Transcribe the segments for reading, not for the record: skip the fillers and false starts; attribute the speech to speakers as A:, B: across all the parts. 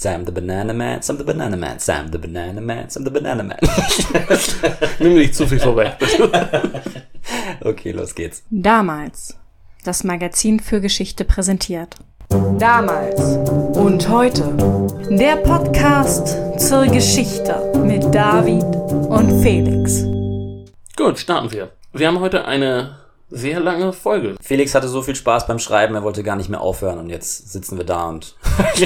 A: Sam the Banana Man, Sam the Banana Man, Sam the Banana Man, Sam the Banana Man.
B: Nimm nicht zu viel vorweg.
A: Okay, los geht's.
C: Damals. Das Magazin für Geschichte präsentiert. Damals und heute. Der Podcast zur Geschichte mit David und Felix.
B: Gut, starten wir. Wir haben heute eine sehr lange Folge.
A: Felix hatte so viel Spaß beim Schreiben, er wollte gar nicht mehr aufhören und jetzt sitzen wir da und...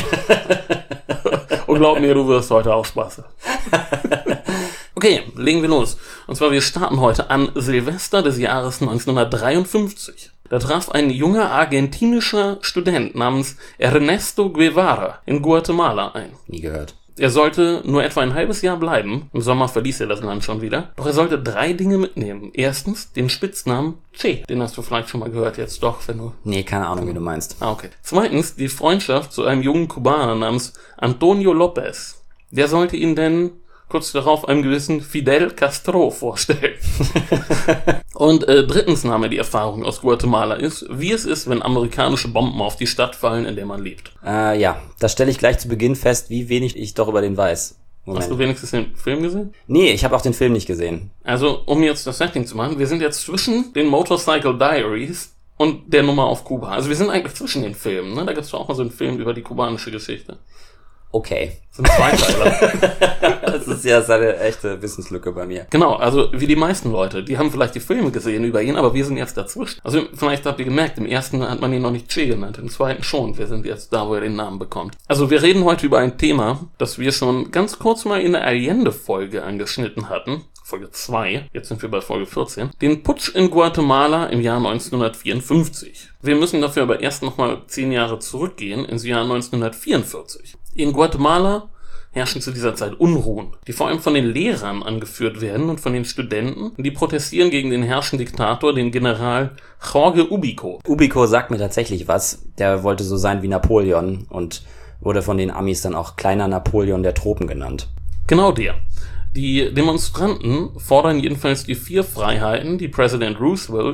B: Und glaub mir, du wirst heute auch Spaß haben. Okay, legen wir los. Und zwar, wir starten heute an Silvester des Jahres 1953. Da traf ein junger argentinischer Student namens Ernesto Guevara in Guatemala ein.
A: Nie gehört.
B: Er sollte nur etwa ein halbes Jahr bleiben. Im Sommer verließ er das Land schon wieder. Doch er sollte 3 Dinge mitnehmen. Erstens den Spitznamen Che. Den hast du vielleicht schon mal gehört jetzt doch, wenn du...
A: Nee, keine Ahnung, wie du meinst.
B: Ah, okay. Zweitens die Freundschaft zu einem jungen Kubaner namens Antonio Lopez. Der sollte ihn denn kurz darauf einem gewissen Fidel Castro vorstellen. Und drittens nahm er die Erfahrung aus Guatemala ist, wie es ist, wenn amerikanische Bomben auf die Stadt fallen, in der man lebt.
A: Ja, das stelle ich gleich zu Beginn fest, wie wenig ich doch über den weiß. Moment.
B: Hast du wenigstens den Film gesehen?
A: Nee, ich habe auch den Film nicht gesehen.
B: Also, um jetzt das Setting zu machen, wir sind jetzt zwischen den Motorcycle Diaries und der Nummer auf Kuba. Also wir sind eigentlich zwischen den Filmen, ne? Da gibt's auch mal so einen Film über die kubanische Geschichte.
A: Okay.
B: Das sind Zweiteiler.
A: Das ist ja eine echte Wissenslücke bei mir.
B: Genau, also wie die meisten Leute, die haben vielleicht die Filme gesehen über ihn, aber wir sind jetzt dazwischen. Also vielleicht habt ihr gemerkt, im ersten hat man ihn noch nicht Che genannt, im zweiten schon. Wir sind jetzt da, wo er den Namen bekommt. Also wir reden heute über ein Thema, das wir schon ganz kurz mal in der Allende-Folge angeschnitten hatten. Folge 2, jetzt sind wir bei Folge 14, den Putsch in Guatemala im Jahr 1954. Wir müssen dafür aber erst nochmal 10 Jahre zurückgehen, ins Jahr 1944. In Guatemala herrschen zu dieser Zeit Unruhen, die vor allem von den Lehrern angeführt werden und von den Studenten, die protestieren gegen den herrschenden Diktator, den General Jorge Ubico.
A: Ubico sagt mir tatsächlich was. Der wollte so sein wie Napoleon und wurde von den Amis dann auch kleiner Napoleon der Tropen genannt.
B: Genau der. Die Demonstranten fordern jedenfalls die 4 Freiheiten, die Präsident Roosevelt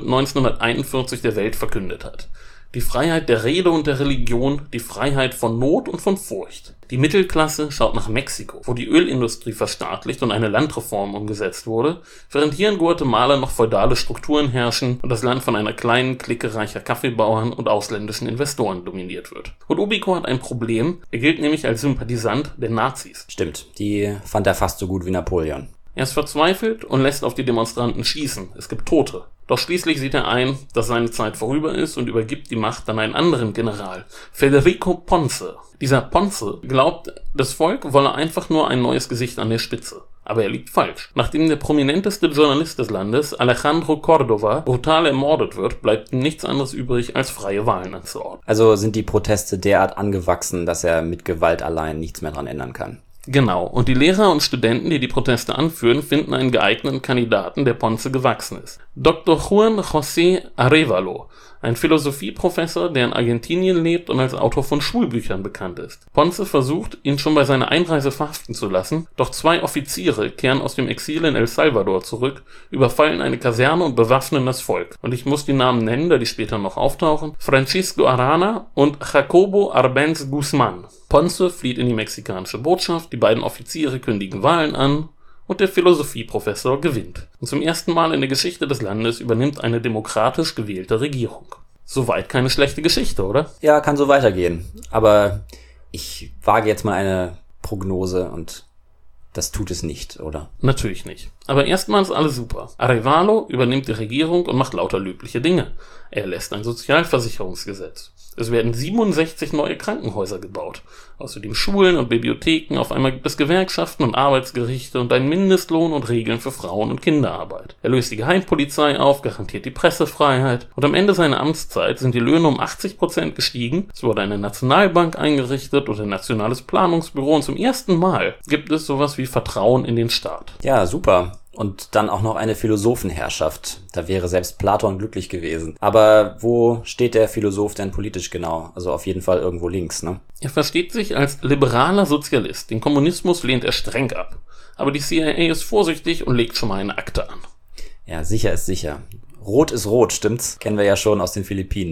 B: 1941 der Welt verkündet hat. Die Freiheit der Rede und der Religion, die Freiheit von Not und von Furcht. Die Mittelklasse schaut nach Mexiko, wo die Ölindustrie verstaatlicht und eine Landreform umgesetzt wurde, während hier in Guatemala noch feudale Strukturen herrschen und das Land von einer kleinen Clique reicher Kaffeebauern und ausländischen Investoren dominiert wird. Und Ubico hat ein Problem, er gilt nämlich als Sympathisant der Nazis.
A: Stimmt, die fand er fast so gut wie Napoleon.
B: Er ist verzweifelt und lässt auf die Demonstranten schießen. Es gibt Tote. Doch schließlich sieht er ein, dass seine Zeit vorüber ist und übergibt die Macht an einen anderen General, Federico Ponce. Dieser Ponce glaubt, das Volk wolle einfach nur ein neues Gesicht an der Spitze. Aber er liegt falsch. Nachdem der prominenteste Journalist des Landes, Alejandro Córdoba, brutal ermordet wird, bleibt ihm nichts anderes übrig, als freie Wahlen anzuordnen.
A: Also sind die Proteste derart angewachsen, dass er mit Gewalt allein nichts mehr dran ändern kann.
B: Genau, und die Lehrer und Studenten, die die Proteste anführen, finden einen geeigneten Kandidaten, der Ponce gewachsen ist. Dr. Juan José Arévalo, ein Philosophieprofessor, der in Argentinien lebt und als Autor von Schulbüchern bekannt ist. Ponce versucht, ihn schon bei seiner Einreise verhaften zu lassen, doch 2 Offiziere kehren aus dem Exil in El Salvador zurück, überfallen eine Kaserne und bewaffnen das Volk. Und ich muss die Namen nennen, da die später noch auftauchen. Francisco Arana und Jacobo Arbenz Guzmán. Ponce flieht in die mexikanische Botschaft, die beiden Offiziere kündigen Wahlen an und der Philosophieprofessor gewinnt. Und zum ersten Mal in der Geschichte des Landes übernimmt eine demokratisch gewählte Regierung. Soweit keine schlechte Geschichte, oder?
A: Ja, kann so weitergehen. Aber ich wage jetzt mal eine Prognose und das tut es nicht, oder?
B: Natürlich nicht. Aber erstmal ist alles super. Arévalo übernimmt die Regierung und macht lauter löbliche Dinge. Er lässt ein Sozialversicherungsgesetz. Es werden 67 neue Krankenhäuser gebaut. Außerdem Schulen und Bibliotheken, auf einmal gibt es Gewerkschaften und Arbeitsgerichte und einen Mindestlohn und Regeln für Frauen- und Kinderarbeit. Er löst die Geheimpolizei auf, garantiert die Pressefreiheit und am Ende seiner Amtszeit sind die Löhne um 80% gestiegen, es wurde eine Nationalbank eingerichtet und ein nationales Planungsbüro und zum ersten Mal gibt es sowas wie Vertrauen in den Staat.
A: Ja, super. Und dann auch noch eine Philosophenherrschaft. Da wäre selbst Platon glücklich gewesen. Aber wo steht der Philosoph denn politisch genau? Also auf jeden Fall irgendwo links, ne?
B: Er versteht sich als liberaler Sozialist. Den Kommunismus lehnt er streng ab. Aber die CIA ist vorsichtig und legt schon mal eine Akte an.
A: Ja, sicher ist sicher. Rot ist rot, stimmt's? Kennen wir ja schon aus den Philippinen.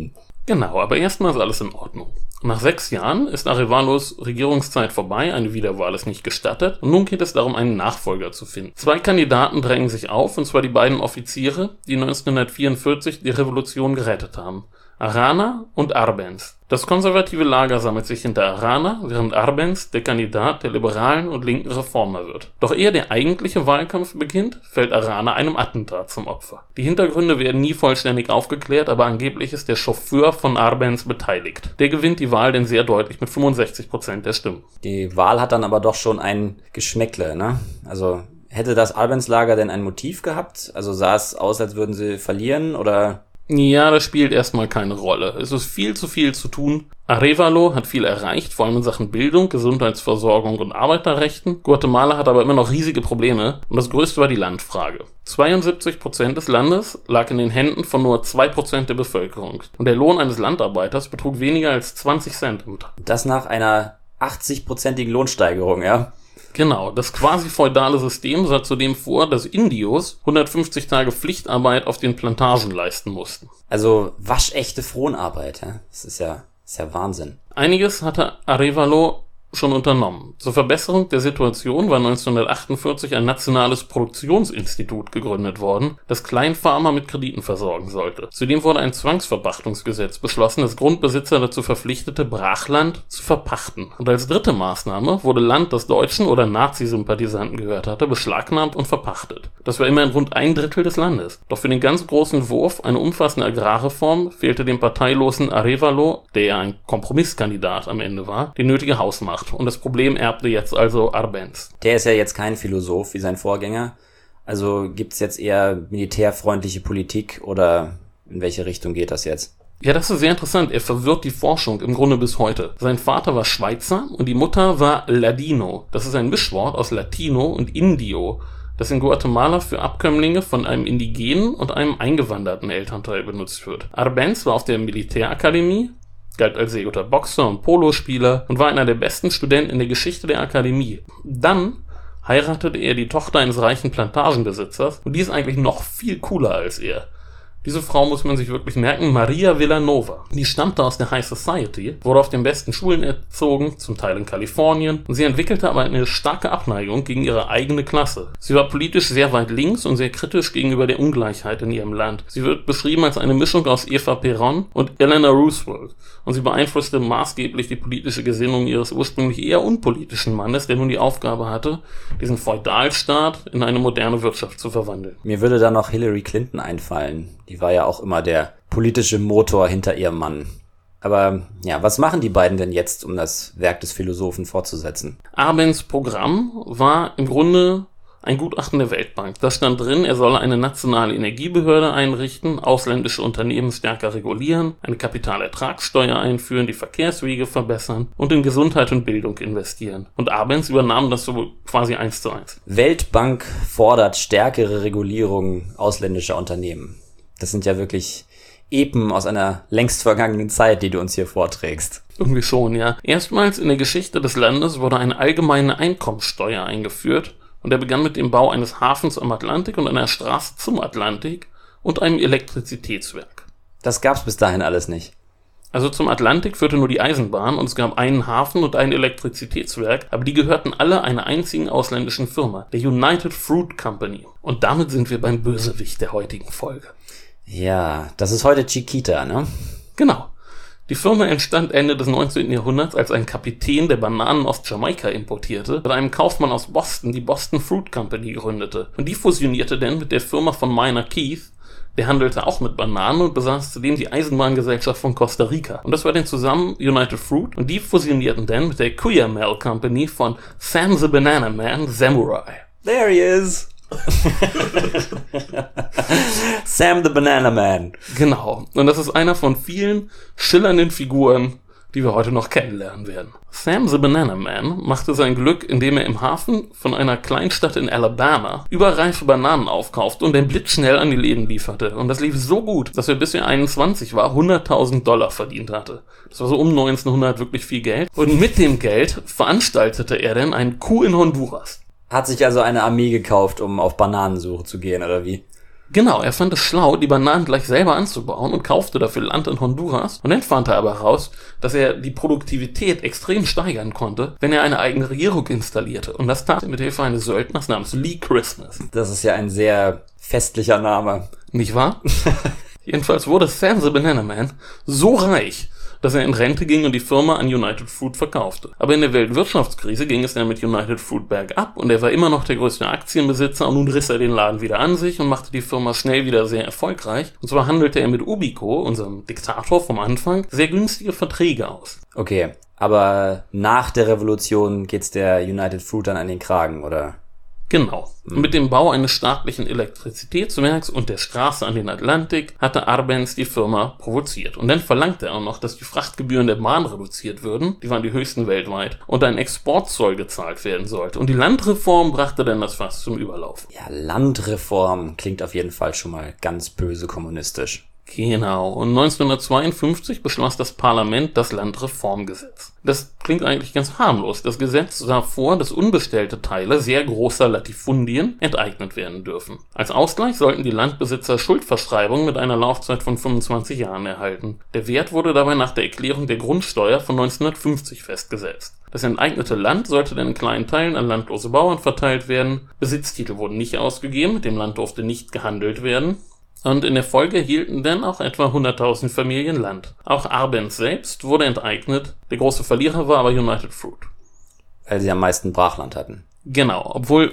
B: Genau, aber erstmal ist alles in Ordnung. Nach 6 Jahren ist Arévalos Regierungszeit vorbei, eine Wiederwahl ist nicht gestattet und nun geht es darum, einen Nachfolger zu finden. 2 Kandidaten drängen sich auf, und zwar die beiden Offiziere, die 1944 die Revolution gerettet haben. Arana und Arbenz. Das konservative Lager sammelt sich hinter Arana, während Arbenz der Kandidat der liberalen und linken Reformer wird. Doch ehe der eigentliche Wahlkampf beginnt, fällt Arana einem Attentat zum Opfer. Die Hintergründe werden nie vollständig aufgeklärt, aber angeblich ist der Chauffeur von Arbenz beteiligt. Der gewinnt die Wahl denn sehr deutlich mit 65% der Stimmen.
A: Die Wahl hat dann aber doch schon ein Geschmäckle, ne? Also hätte das Arbenz-Lager denn ein Motiv gehabt? Also sah es aus, als würden sie verlieren, oder?
B: Ja, das spielt erstmal keine Rolle. Es ist viel zu tun. Arévalo hat viel erreicht, vor allem in Sachen Bildung, Gesundheitsversorgung und Arbeiterrechten. Guatemala hat aber immer noch riesige Probleme und das größte war die Landfrage. 72% des Landes lag in den Händen von nur 2% der Bevölkerung. Und der Lohn eines Landarbeiters betrug weniger als 20 Cent im Tag.
A: Das nach einer 80%igen Lohnsteigerung, ja?
B: Genau, das quasi feudale System sah zudem vor, dass Indios 150 Tage Pflichtarbeit auf den Plantagen leisten mussten.
A: Also waschechte Fronarbeit, ja? Das ist ja Wahnsinn.
B: Einiges hatte Arévalo schon unternommen. Zur Verbesserung der Situation war 1948 ein nationales Produktionsinstitut gegründet worden, das Kleinfarmer mit Krediten versorgen sollte. Zudem wurde ein Zwangsverpachtungsgesetz beschlossen, das Grundbesitzer dazu verpflichtete, Brachland zu verpachten. Und als dritte Maßnahme wurde Land, das Deutschen oder Nazi-Sympathisanten gehört hatte, beschlagnahmt und verpachtet. Das war immerhin rund 1/3 des Landes. Doch für den ganz großen Wurf, eine umfassende Agrarreform, fehlte dem parteilosen Arévalo, der ja ein Kompromisskandidat am Ende war, die nötige Hausmacht. Und das Problem erbte jetzt also Arbenz.
A: Der ist ja jetzt kein Philosoph wie sein Vorgänger. Also gibt's jetzt eher militärfreundliche Politik oder in welche Richtung geht das jetzt?
B: Ja, das ist sehr interessant. Er verwirrt die Forschung im Grunde bis heute. Sein Vater war Schweizer und die Mutter war Ladino. Das ist ein Mischwort aus Latino und Indio, das in Guatemala für Abkömmlinge von einem indigenen und einem eingewanderten Elternteil benutzt wird. Arbenz war auf der Militärakademie, galt als sehr guter Boxer und Polospieler und war einer der besten Studenten in der Geschichte der Akademie. Dann heiratete er die Tochter eines reichen Plantagenbesitzers und die ist eigentlich noch viel cooler als er. Diese Frau muss man sich wirklich merken, Maria Villanova. Die stammte aus der High Society, wurde auf den besten Schulen erzogen, zum Teil in Kalifornien, und sie entwickelte aber eine starke Abneigung gegen ihre eigene Klasse. Sie war politisch sehr weit links und sehr kritisch gegenüber der Ungleichheit in ihrem Land. Sie wird beschrieben als eine Mischung aus Eva Perón und Eleanor Roosevelt, und sie beeinflusste maßgeblich die politische Gesinnung ihres ursprünglich eher unpolitischen Mannes, der nun die Aufgabe hatte, diesen Feudalstaat in eine moderne Wirtschaft zu verwandeln.
A: Mir würde da noch Hillary Clinton einfallen. Die war ja auch immer der politische Motor hinter ihrem Mann. Aber ja, was machen die beiden denn jetzt, um das Werk des Philosophen fortzusetzen?
B: Arbenz Programm war im Grunde ein Gutachten der Weltbank. Da stand drin, er solle eine nationale Energiebehörde einrichten, ausländische Unternehmen stärker regulieren, eine Kapitalertragssteuer einführen, die Verkehrswege verbessern und in Gesundheit und Bildung investieren. Und Arbenz übernahm das so quasi 1:1.
A: Weltbank fordert stärkere Regulierung ausländischer Unternehmen. Das sind ja wirklich Epen aus einer längst vergangenen Zeit, die du uns hier vorträgst.
B: Irgendwie schon, ja. Erstmals in der Geschichte des Landes wurde eine allgemeine Einkommenssteuer eingeführt und er begann mit dem Bau eines Hafens am Atlantik und einer Straße zum Atlantik und einem Elektrizitätswerk.
A: Das gab's bis dahin alles nicht.
B: Also zum Atlantik führte nur die Eisenbahn und es gab einen Hafen und ein Elektrizitätswerk, aber die gehörten alle einer einzigen ausländischen Firma, der United Fruit Company. Und damit sind wir beim Bösewicht der heutigen Folge.
A: Ja, das ist heute Chiquita, ne?
B: Genau. Die Firma entstand Ende des 19. Jahrhunderts, als ein Kapitän, der Bananen aus Jamaika importierte, mit einem Kaufmann aus Boston die Boston Fruit Company gründete. Und die fusionierte dann mit der Firma von Minor Keith, der handelte auch mit Bananen und besaß zudem die Eisenbahngesellschaft von Costa Rica. Und das war dann zusammen United Fruit und die fusionierten dann mit der Cuyamel Company von Sam the Banana Man Samurai.
A: There he is! Sam the Banana Man.
B: Genau. Und das ist einer von vielen schillernden Figuren, die wir heute noch kennenlernen werden. Sam the Banana Man machte sein Glück, indem er im Hafen von einer Kleinstadt in Alabama überreife Bananen aufkaufte und dann blitzschnell an die Läden lieferte. Und das lief so gut, dass er bis er 21 war, $100.000 verdient hatte. Das war so um 1900 wirklich viel Geld. Und mit dem Geld veranstaltete er dann einen Coup in Honduras.
A: Hat sich also eine Armee gekauft, um auf Bananensuche zu gehen, oder wie?
B: Genau, er fand es schlau, die Bananen gleich selber anzubauen und kaufte dafür Land in Honduras. Und dann fand er aber heraus, dass er die Produktivität extrem steigern konnte, wenn er eine eigene Regierung installierte. Und das tat er mit Hilfe eines Söldners namens Lee Christmas.
A: Das ist ja ein sehr festlicher Name.
B: Nicht wahr? Jedenfalls wurde Sam the Banana Man so reich, dass er in Rente ging und die Firma an United Fruit verkaufte. Aber in der Weltwirtschaftskrise ging es dann mit United Fruit bergab und er war immer noch der größte Aktienbesitzer und nun riss er den Laden wieder an sich und machte die Firma schnell wieder sehr erfolgreich. Und zwar handelte er mit Ubico, unserem Diktator vom Anfang, sehr günstige Verträge aus.
A: Okay, aber nach der Revolution geht's der United Fruit dann an den Kragen, oder?
B: Genau. Mit dem Bau eines staatlichen Elektrizitätswerks und der Straße an den Atlantik hatte Arbenz die Firma provoziert. Und dann verlangte er auch noch, dass die Frachtgebühren der Bahn reduziert würden, die waren die höchsten weltweit, und ein Exportzoll gezahlt werden sollte. Und die Landreform brachte dann das Fass zum Überlaufen.
A: Ja, Landreform klingt auf jeden Fall schon mal ganz böse kommunistisch.
B: Genau. Und 1952 beschloss das Parlament das Landreformgesetz. Das klingt eigentlich ganz harmlos. Das Gesetz sah vor, dass unbestellte Teile sehr großer Latifundien enteignet werden dürfen. Als Ausgleich sollten die Landbesitzer Schuldverschreibungen mit einer Laufzeit von 25 Jahren erhalten. Der Wert wurde dabei nach der Erklärung der Grundsteuer von 1950 festgesetzt. Das enteignete Land sollte dann in kleinen Teilen an landlose Bauern verteilt werden. Besitztitel wurden nicht ausgegeben, mit dem Land durfte nicht gehandelt werden. Und in der Folge hielten dann auch etwa 100.000 Familien Land. Auch Arbenz selbst wurde enteignet. Der große Verlierer war aber United Fruit.
A: Weil sie am meisten Brachland hatten.
B: Genau. Obwohl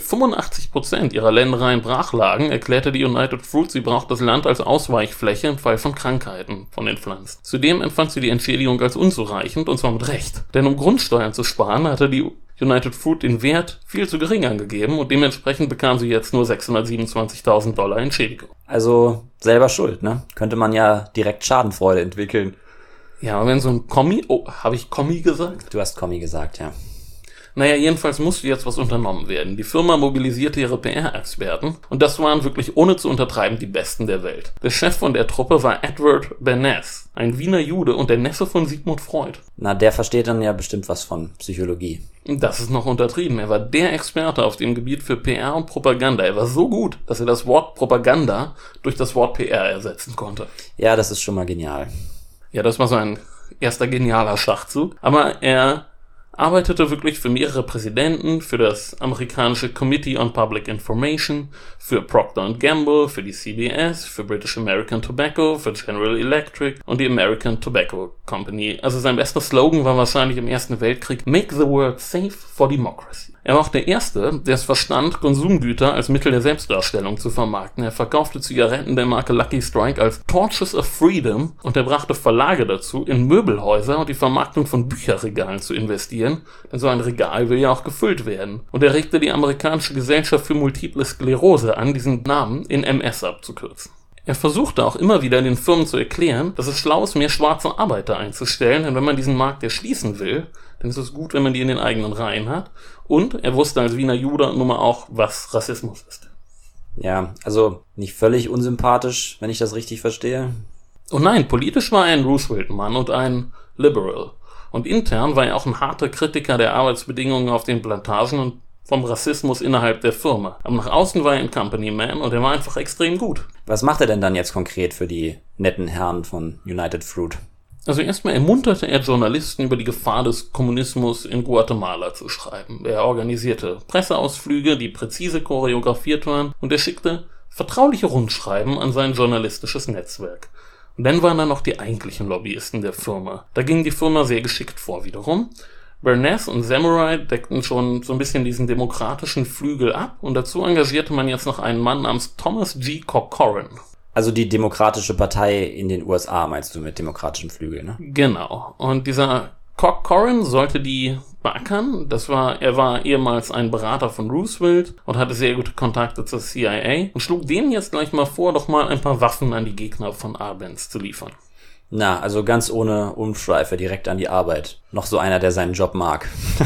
B: 85% ihrer Ländereien brach lagen, erklärte die United Fruit, sie braucht das Land als Ausweichfläche im Fall von Krankheiten von den Pflanzen. Zudem empfand sie die Entschädigung als unzureichend, und zwar mit Recht. Denn um Grundsteuern zu sparen, hatte die United Fruit den Wert viel zu gering angegeben und dementsprechend bekam sie jetzt nur $627.000 Entschädigung.
A: Also selber schuld, ne? Könnte man ja direkt Schadenfreude entwickeln.
B: Ja, aber wenn so ein Kommi... Oh, habe ich Kommi gesagt?
A: Du hast Kommi gesagt, ja.
B: Naja, jedenfalls musste jetzt was unternommen werden. Die Firma mobilisierte ihre PR-Experten und das waren wirklich ohne zu untertreiben die Besten der Welt. Der Chef von der Truppe war Edward Bernays, ein Wiener Jude und der Neffe von Sigmund Freud.
A: Na, der versteht dann ja bestimmt was von Psychologie.
B: Das ist noch untertrieben. Er war der Experte auf dem Gebiet für PR und Propaganda. Er war so gut, dass er das Wort Propaganda durch das Wort PR ersetzen konnte.
A: Ja, das ist schon mal genial.
B: Ja, das war so ein erster genialer Schachzug. Aber er arbeitete wirklich für mehrere Präsidenten, für das amerikanische Committee on Public Information, für Procter & Gamble, für die CBS, für British American Tobacco, für General Electric und die American Tobacco Company. Also sein bester Slogan war wahrscheinlich im Ersten Weltkrieg "Make the world safe for democracy". Er war auch der Erste, der es verstand, Konsumgüter als Mittel der Selbstdarstellung zu vermarkten. Er verkaufte Zigaretten der Marke Lucky Strike als Torches of Freedom und er brachte Verlage dazu, in Möbelhäuser und die Vermarktung von Bücherregalen zu investieren, denn so ein Regal will ja auch gefüllt werden. Und er regte die amerikanische Gesellschaft für Multiple Sklerose an, diesen Namen in MS abzukürzen. Er versuchte auch immer wieder den Firmen zu erklären, dass es schlau ist, mehr schwarze Arbeiter einzustellen, denn wenn man diesen Markt erschließen will, dann ist es gut, wenn man die in den eigenen Reihen hat. Und er wusste als Wiener Jude nun mal auch, was Rassismus ist.
A: Ja, also nicht völlig unsympathisch, wenn ich das richtig verstehe.
B: Und nein, politisch war er ein Roosevelt-Mann und ein Liberal. Und intern war er auch ein harter Kritiker der Arbeitsbedingungen auf den Plantagen und vom Rassismus innerhalb der Firma. Aber nach außen war er ein Company-Man und er war einfach extrem gut.
A: Was macht er denn dann jetzt konkret für die netten Herren von United Fruit?
B: Also erstmal ermunterte er Journalisten, über die Gefahr des Kommunismus in Guatemala zu schreiben. Er organisierte Presseausflüge, die präzise choreografiert waren, und er schickte vertrauliche Rundschreiben an sein journalistisches Netzwerk. Und dann waren da noch die eigentlichen Lobbyisten der Firma. Da ging die Firma sehr geschickt vor wiederum. Bernays und Samurai deckten schon so ein bisschen diesen demokratischen Flügel ab und dazu engagierte man jetzt noch einen Mann namens Thomas G. Corcoran.
A: Also die Demokratische Partei in den USA, meinst du, mit demokratischem Flügel, ne?
B: Genau. Und dieser Corcoran sollte die beackern. Er war ehemals ein Berater von Roosevelt und hatte sehr gute Kontakte zur CIA und schlug dem jetzt gleich mal vor, doch mal ein paar Waffen an die Gegner von Arbenz zu liefern.
A: Na, also ganz ohne Umschweife, direkt an die Arbeit. Noch so einer, der seinen Job mag.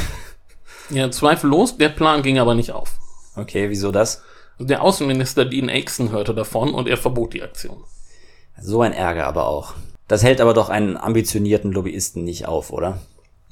B: Ja, zweifellos, der Plan ging aber nicht auf.
A: Okay, wieso das?
B: Der Außenminister Dean Axon hörte davon und er verbot die Aktion.
A: So ein Ärger aber auch. Das hält aber doch einen ambitionierten Lobbyisten nicht auf, oder?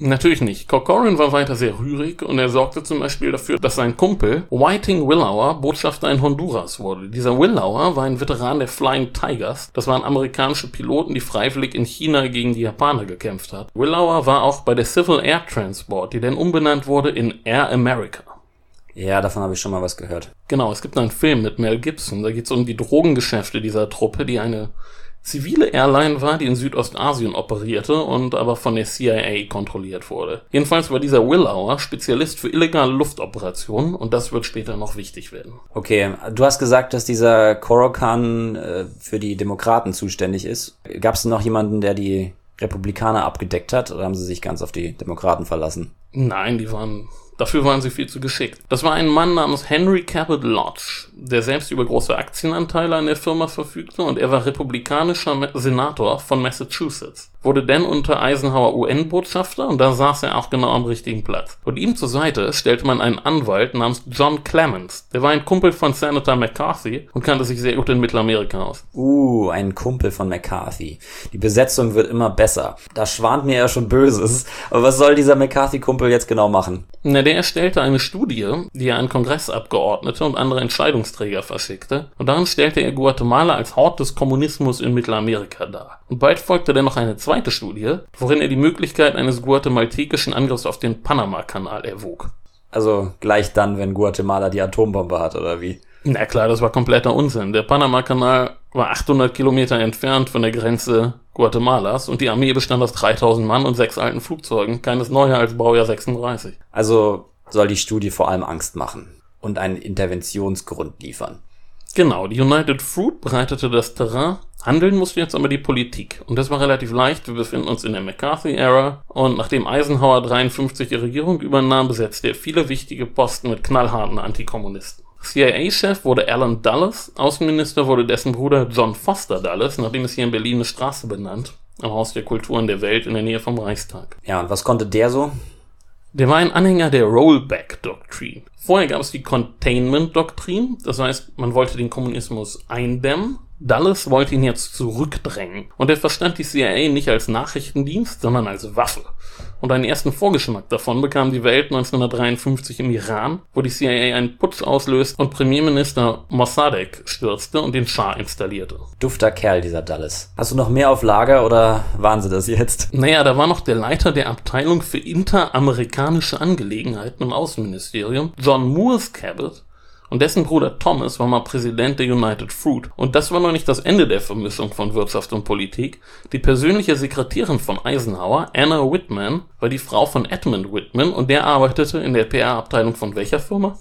B: Natürlich nicht. Corcoran war weiter sehr rührig und er sorgte zum Beispiel dafür, dass sein Kumpel Whiting Willauer Botschafter in Honduras wurde. Dieser Willauer war ein Veteran der Flying Tigers. Das waren amerikanische Piloten, die freiwillig in China gegen die Japaner gekämpft haben. Willauer war auch bei der Civil Air Transport, die dann umbenannt wurde in Air America.
A: Ja, davon habe ich schon mal was gehört.
B: Genau, es gibt einen Film mit Mel Gibson. Da geht es um die Drogengeschäfte dieser Truppe, die eine zivile Airline war, die in Südostasien operierte und aber von der CIA kontrolliert wurde. Jedenfalls war dieser Willauer Spezialist für illegale Luftoperationen und das wird später noch wichtig werden.
A: Okay, du hast gesagt, dass dieser Corocan für die Demokraten zuständig ist. Gab es noch jemanden, der die Republikaner abgedeckt hat, oder haben sie sich ganz auf die Demokraten verlassen?
B: Nein, dafür waren sie viel zu geschickt. Das war ein Mann namens Henry Cabot Lodge, der selbst über große Aktienanteile an der Firma verfügte und er war republikanischer Senator von Massachusetts. Wurde dann unter Eisenhower UN-Botschafter und da saß er auch genau am richtigen Platz. Und ihm zur Seite stellte man einen Anwalt namens John Clements. Der war ein Kumpel von Senator McCarthy und kannte sich sehr gut in Mittelamerika aus.
A: Ein Kumpel von McCarthy. Die Besetzung wird immer besser. Da schwant mir ja schon Böses. Aber was soll dieser McCarthy-Kumpel jetzt genau machen?
B: Der erstellte eine Studie, die er an Kongressabgeordnete und andere Entscheidungsträger verschickte. Und darin stellte er Guatemala als Hort des Kommunismus in Mittelamerika dar. Und bald folgte dann noch eine zweite Studie, worin er die Möglichkeit eines guatemaltekischen Angriffs auf den Panama-Kanal erwog.
A: Also gleich dann, wenn Guatemala die Atombombe hat, oder wie?
B: Na klar, das war kompletter Unsinn. Der Panama-Kanal war 800 Kilometer entfernt von der Grenze Guatemalas und die Armee bestand aus 3000 Mann und 6 alten Flugzeugen, keines neuer als Baujahr 36.
A: Also soll die Studie vor allem Angst machen und einen Interventionsgrund liefern.
B: Genau, die United Fruit bereitete das Terrain, handeln musste jetzt aber die Politik. Und das war relativ leicht, wir befinden uns in der McCarthy-Ära und nachdem Eisenhower 53 die Regierung übernahm, besetzte er viele wichtige Posten mit knallharten Antikommunisten. CIA-Chef wurde Alan Dulles, Außenminister wurde dessen Bruder John Foster Dulles, nachdem es hier in Berlin eine Straße benannt, am Haus der Kulturen der Welt in der Nähe vom Reichstag.
A: Ja, und was konnte der so?
B: Der war ein Anhänger der Rollback-Doktrin. Vorher gab es die Containment-Doktrin, das heißt, man wollte den Kommunismus eindämmen. Dulles wollte ihn jetzt zurückdrängen. Und er verstand die CIA nicht als Nachrichtendienst, sondern als Waffe. Und einen ersten Vorgeschmack davon bekam die Welt 1953 im Iran, wo die CIA einen Putsch auslöst und Premierminister Mossadegh stürzte und den Schah installierte.
A: Dufter Kerl, dieser Dulles. Hast du noch mehr auf Lager oder waren sie das jetzt?
B: Naja, da war noch der Leiter der Abteilung für interamerikanische Angelegenheiten im Außenministerium, John Moores Cabot, und dessen Bruder Thomas war mal Präsident der United Fruit. Und das war noch nicht das Ende der Vermischung von Wirtschaft und Politik. Die persönliche Sekretärin von Eisenhower, Anna Whitman, war die Frau von Edmund Whitman und der arbeitete in der PR-Abteilung von welcher Firma?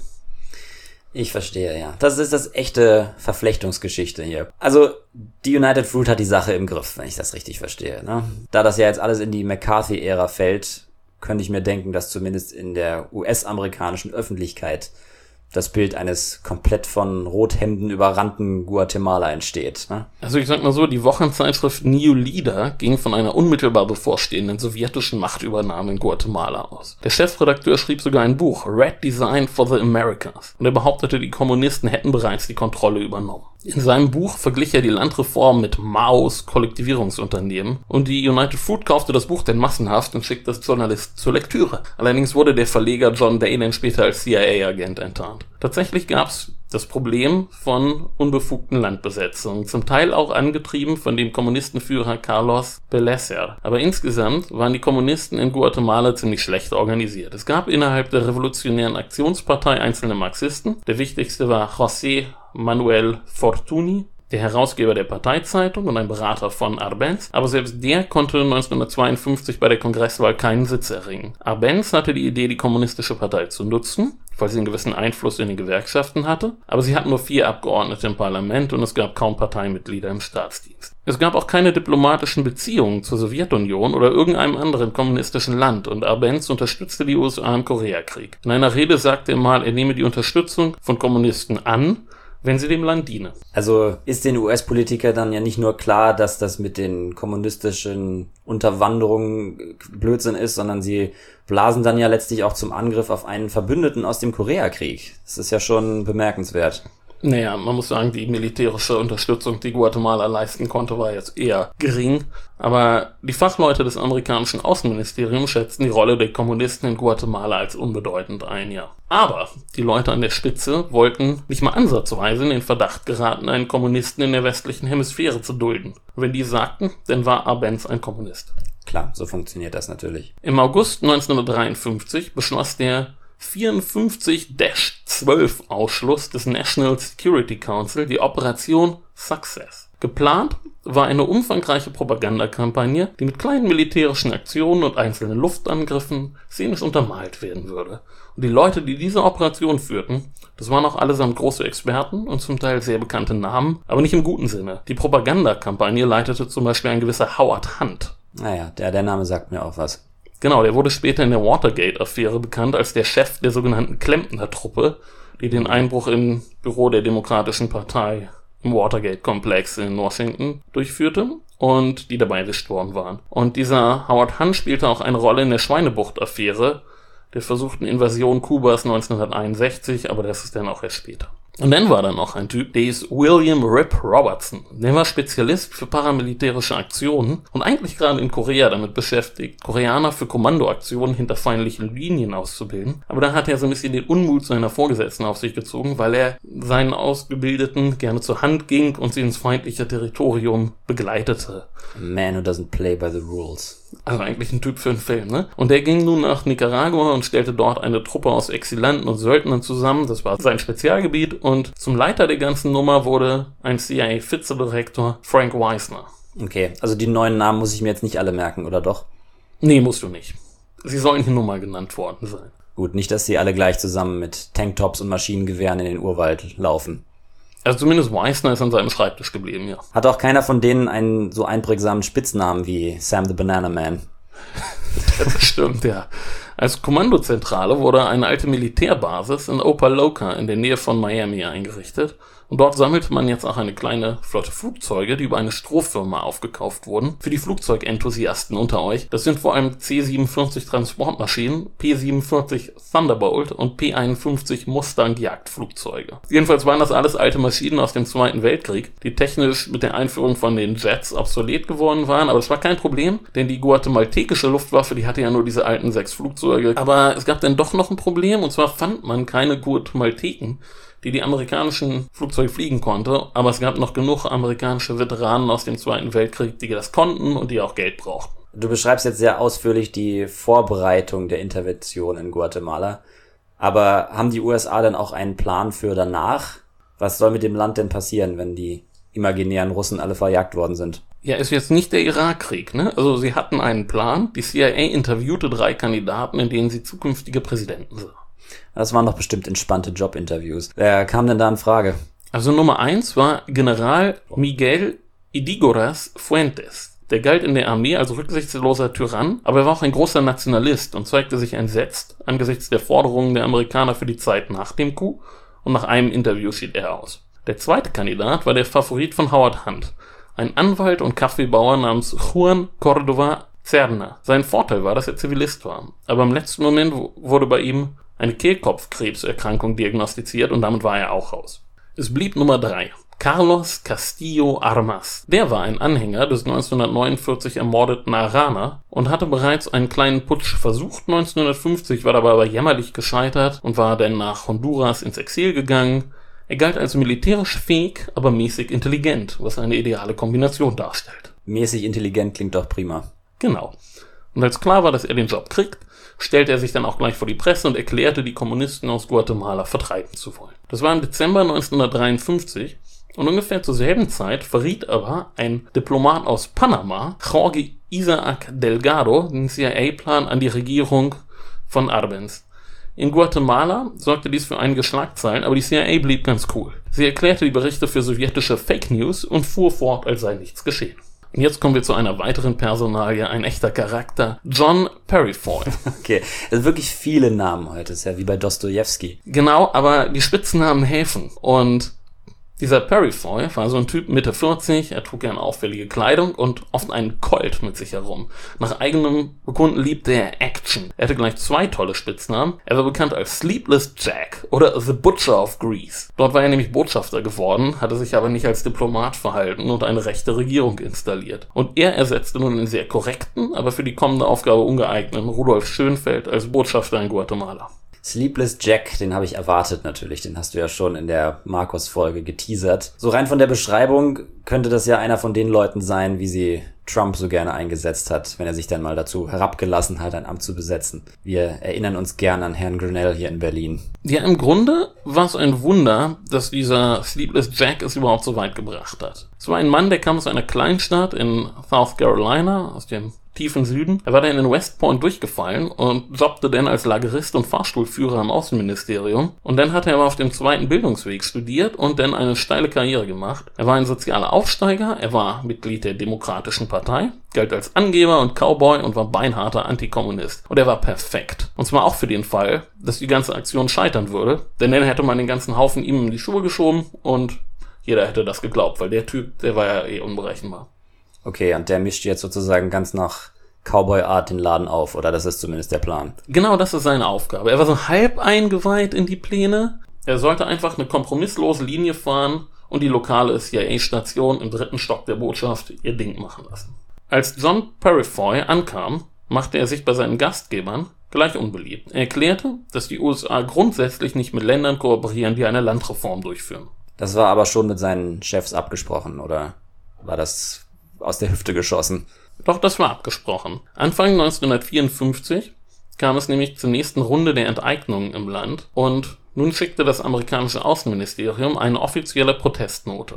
A: Ich verstehe, ja. Das ist das echte Verflechtungsgeschichte hier. Also, die United Fruit hat die Sache im Griff, wenn ich das richtig verstehe, ne? Da das ja jetzt alles in die McCarthy-Ära fällt, könnte ich mir denken, dass zumindest in der US-amerikanischen Öffentlichkeit das Bild eines komplett von Rothemden überrannten Guatemala entsteht. Ne?
B: Also ich sag mal so, die Wochenzeitschrift New Leader ging von einer unmittelbar bevorstehenden sowjetischen Machtübernahme in Guatemala aus. Der Chefredakteur schrieb sogar ein Buch, Red Design for the Americas, und er behauptete, die Kommunisten hätten bereits die Kontrolle übernommen. In seinem Buch verglich er die Landreform mit Maos Kollektivierungsunternehmen und die United Fruit kaufte das Buch dann massenhaft und schickte es Journalisten zur Lektüre. Allerdings wurde der Verleger John Day dann später als CIA-Agent enttarnt. Tatsächlich gab's das Problem von unbefugten Landbesetzungen, zum Teil auch angetrieben von dem Kommunistenführer Carlos Belecer. Aber insgesamt waren die Kommunisten in Guatemala ziemlich schlecht organisiert. Es gab innerhalb der Revolutionären Aktionspartei einzelne Marxisten. Der wichtigste war José Manuel Fortuny, der Herausgeber der Parteizeitung und ein Berater von Arbenz, aber selbst der konnte 1952 bei der Kongresswahl keinen Sitz erringen. Arbenz hatte die Idee, die kommunistische Partei zu nutzen, weil sie einen gewissen Einfluss in den Gewerkschaften hatte, aber sie hatten nur 4 Abgeordnete im Parlament und es gab kaum Parteimitglieder im Staatsdienst. Es gab auch keine diplomatischen Beziehungen zur Sowjetunion oder irgendeinem anderen kommunistischen Land und Arbenz unterstützte die USA im Koreakrieg. In einer Rede sagte er mal, er nehme die Unterstützung von Kommunisten an, wenn sie dem Land diene.
A: Also ist den US-Politikern dann ja nicht nur klar, dass das mit den kommunistischen Unterwanderungen Blödsinn ist, sondern sie blasen dann ja letztlich auch zum Angriff auf einen Verbündeten aus dem Koreakrieg. Das ist ja schon bemerkenswert.
B: Naja, man muss sagen, die militärische Unterstützung, die Guatemala leisten konnte, war jetzt eher gering. Aber die Fachleute des amerikanischen Außenministeriums schätzten die Rolle der Kommunisten in Guatemala als unbedeutend ein, ja. Aber die Leute an der Spitze wollten nicht mal ansatzweise in den Verdacht geraten, einen Kommunisten in der westlichen Hemisphäre zu dulden. Und wenn die sagten, dann war Arbenz ein Kommunist.
A: Klar, so funktioniert das natürlich.
B: Im August 1953 beschloss der 54-12-Ausschluss des National Security Council die Operation Success. Geplant war eine umfangreiche Propagandakampagne, die mit kleinen militärischen Aktionen und einzelnen Luftangriffen szenisch untermalt werden würde. Und die Leute, die diese Operation führten, das waren auch allesamt große Experten und zum Teil sehr bekannte Namen, aber nicht im guten Sinne. Die Propagandakampagne leitete zum Beispiel ein gewisser Howard Hunt.
A: Naja, der Name sagt mir auch was.
B: Genau, der wurde später in der Watergate-Affäre bekannt als der Chef der sogenannten Klempner-Truppe, die den Einbruch im Büro der Demokratischen Partei im Watergate-Komplex in Washington durchführte und die dabei gestorben waren. Und dieser Howard Hunt spielte auch eine Rolle in der Schweinebucht-Affäre, der versuchten Invasion Kubas 1961, aber das ist dann auch erst später. Und dann war da noch ein Typ, der hieß William Rip Robertson. Der war Spezialist für paramilitärische Aktionen und eigentlich gerade in Korea damit beschäftigt, Koreaner für Kommandoaktionen hinter feindlichen Linien auszubilden. Aber da hat er so ein bisschen den Unmut seiner Vorgesetzten auf sich gezogen, weil er seinen Ausgebildeten gerne zur Hand ging und sie ins feindliche Territorium begleitete.
A: A man who doesn't play by the rules.
B: Also eigentlich ein Typ für einen Film, ne? Und der ging nun nach Nicaragua und stellte dort eine Truppe aus Exilanten und Söldnern zusammen. Das war sein Spezialgebiet. Und zum Leiter der ganzen Nummer wurde ein CIA-Vizedirektor Frank Wisner.
A: Okay, also die neuen Namen muss ich mir jetzt nicht alle merken, oder doch?
B: Nee, musst du nicht. Sie sollen hier nur mal genannt worden sein.
A: Gut, nicht, dass sie alle gleich zusammen mit Tanktops und Maschinengewehren in den Urwald laufen.
B: Also zumindest Wisner ist an seinem Schreibtisch geblieben, ja.
A: Hat auch keiner von denen einen so einprägsamen Spitznamen wie Sam the Banana Man?
B: Das stimmt, ja. Als Kommandozentrale wurde eine alte Militärbasis in Opa-locka in der Nähe von Miami eingerichtet. Und dort sammelte man jetzt auch eine kleine Flotte Flugzeuge, die über eine Strohfirma aufgekauft wurden. Für die Flugzeugenthusiasten unter euch, das sind vor allem C-47 Transportmaschinen, P-47 Thunderbolt und P-51 Mustang Jagdflugzeuge. Jedenfalls waren das alles alte Maschinen aus dem Zweiten Weltkrieg, die technisch mit der Einführung von den Jets obsolet geworden waren. Aber es war kein Problem, denn die guatemaltekische Luftwaffe, die hatte ja nur diese alten 6 Flugzeuge. Aber es gab dann doch noch ein Problem, und zwar fand man keine Guatemalteken, die amerikanischen Flugzeuge fliegen konnte, aber es gab noch genug amerikanische Veteranen aus dem Zweiten Weltkrieg, die das konnten und die auch Geld brauchten.
A: Du beschreibst jetzt sehr ausführlich die Vorbereitung der Intervention in Guatemala, aber haben die USA dann auch einen Plan für danach? Was soll mit dem Land denn passieren, wenn die imaginären Russen alle verjagt worden sind?
B: Ja, ist jetzt nicht der Irakkrieg, ne? Also sie hatten einen Plan, die CIA interviewte 3 Kandidaten, in denen sie zukünftige Präsidenten sahen.
A: Das waren doch bestimmt entspannte Jobinterviews. Wer kam denn da in Frage?
B: Also Nummer 1 war General Miguel Ydígoras Fuentes. Der galt in der Armee als rücksichtsloser Tyrann, aber er war auch ein großer Nationalist und zeigte sich entsetzt angesichts der Forderungen der Amerikaner für die Zeit nach dem Coup, und nach einem Interview schied er aus. Der zweite Kandidat war der Favorit von Howard Hunt, ein Anwalt und Kaffeebauer namens Juan Córdoba Cerna. Sein Vorteil war, dass er Zivilist war, aber im letzten Moment wurde bei ihm eine Kehlkopfkrebserkrankung diagnostiziert und damit war er auch raus. Es blieb Nummer 3. Carlos Castillo Armas. Der war ein Anhänger des 1949 ermordeten Arana und hatte bereits einen kleinen Putsch versucht 1950, war dabei aber jämmerlich gescheitert und war dann nach Honduras ins Exil gegangen. Er galt als militärisch fähig, aber mäßig intelligent, was eine ideale Kombination darstellt.
A: Mäßig intelligent klingt doch prima.
B: Genau. Und als klar war, dass er den Job kriegt, stellte er sich dann auch gleich vor die Presse und erklärte, die Kommunisten aus Guatemala vertreiben zu wollen. Das war im Dezember 1953 und ungefähr zur selben Zeit verriet aber ein Diplomat aus Panama, Jorge Isaac Delgado, den CIA-Plan an die Regierung von Arbenz. In Guatemala sorgte dies für einige Schlagzeilen, aber die CIA blieb ganz cool. Sie erklärte die Berichte für sowjetische Fake News und fuhr fort, als sei nichts geschehen. Und jetzt kommen wir zu einer weiteren Personalie, ein echter Charakter, John Perifoy.
A: Okay, das sind wirklich viele Namen heute, das ist ja wie bei Dostojewski.
B: Genau, aber die Spitznamen helfen. Und Dieser Purifoy war so ein Typ Mitte 40, er trug gerne auffällige Kleidung und oft einen Colt mit sich herum. Nach eigenem Bekunden liebte er Action. Er hatte gleich 2 tolle Spitznamen. Er war bekannt als Sleepless Jack oder The Butcher of Greece. Dort war er nämlich Botschafter geworden, hatte sich aber nicht als Diplomat verhalten und eine rechte Regierung installiert. Und er ersetzte nun den sehr korrekten, aber für die kommende Aufgabe ungeeigneten Rudolf Schönfeld als Botschafter in Guatemala.
A: Sleepless Jack, den habe ich erwartet natürlich, den hast du ja schon in der Markus-Folge geteasert. So rein von der Beschreibung könnte das ja einer von den Leuten sein, wie sie Trump so gerne eingesetzt hat, wenn er sich dann mal dazu herabgelassen hat, ein Amt zu besetzen. Wir erinnern uns gern an Herrn Grinnell hier in Berlin.
B: Ja, im Grunde war es ein Wunder, dass dieser Sleepless Jack es überhaupt so weit gebracht hat. Es war ein Mann, der kam aus einer Kleinstadt in South Carolina, aus dem tiefen Süden. Er war dann in West Point durchgefallen und jobbte dann als Lagerist und Fahrstuhlführer im Außenministerium. Und dann hat er aber auf dem zweiten Bildungsweg studiert und dann eine steile Karriere gemacht. Er war ein sozialer Aufsteiger, er war Mitglied der Demokratischen Partei, galt als Angeber und Cowboy und war beinharter Antikommunist. Und er war perfekt. Und zwar auch für den Fall, dass die ganze Aktion scheitern würde, denn dann hätte man den ganzen Haufen ihm in die Schuhe geschoben und jeder hätte das geglaubt, weil der Typ, der war ja eh unberechenbar.
A: Okay, und der mischt jetzt sozusagen ganz nach Cowboy-Art den Laden auf, oder das ist zumindest der Plan.
B: Genau, das ist seine Aufgabe. Er war so halb eingeweiht in die Pläne. Er sollte einfach eine kompromisslose Linie fahren und die lokale CIA-Station im 3. Stock der Botschaft ihr Ding machen lassen. Als John Purifoy ankam, machte er sich bei seinen Gastgebern gleich unbeliebt. Er erklärte, dass die USA grundsätzlich nicht mit Ländern kooperieren, die eine Landreform durchführen.
A: Das war aber schon mit seinen Chefs abgesprochen, oder war das aus der Hüfte geschossen?
B: Doch, das war abgesprochen. Anfang 1954 kam es nämlich zur nächsten Runde der Enteignungen im Land und nun schickte das amerikanische Außenministerium eine offizielle Protestnote.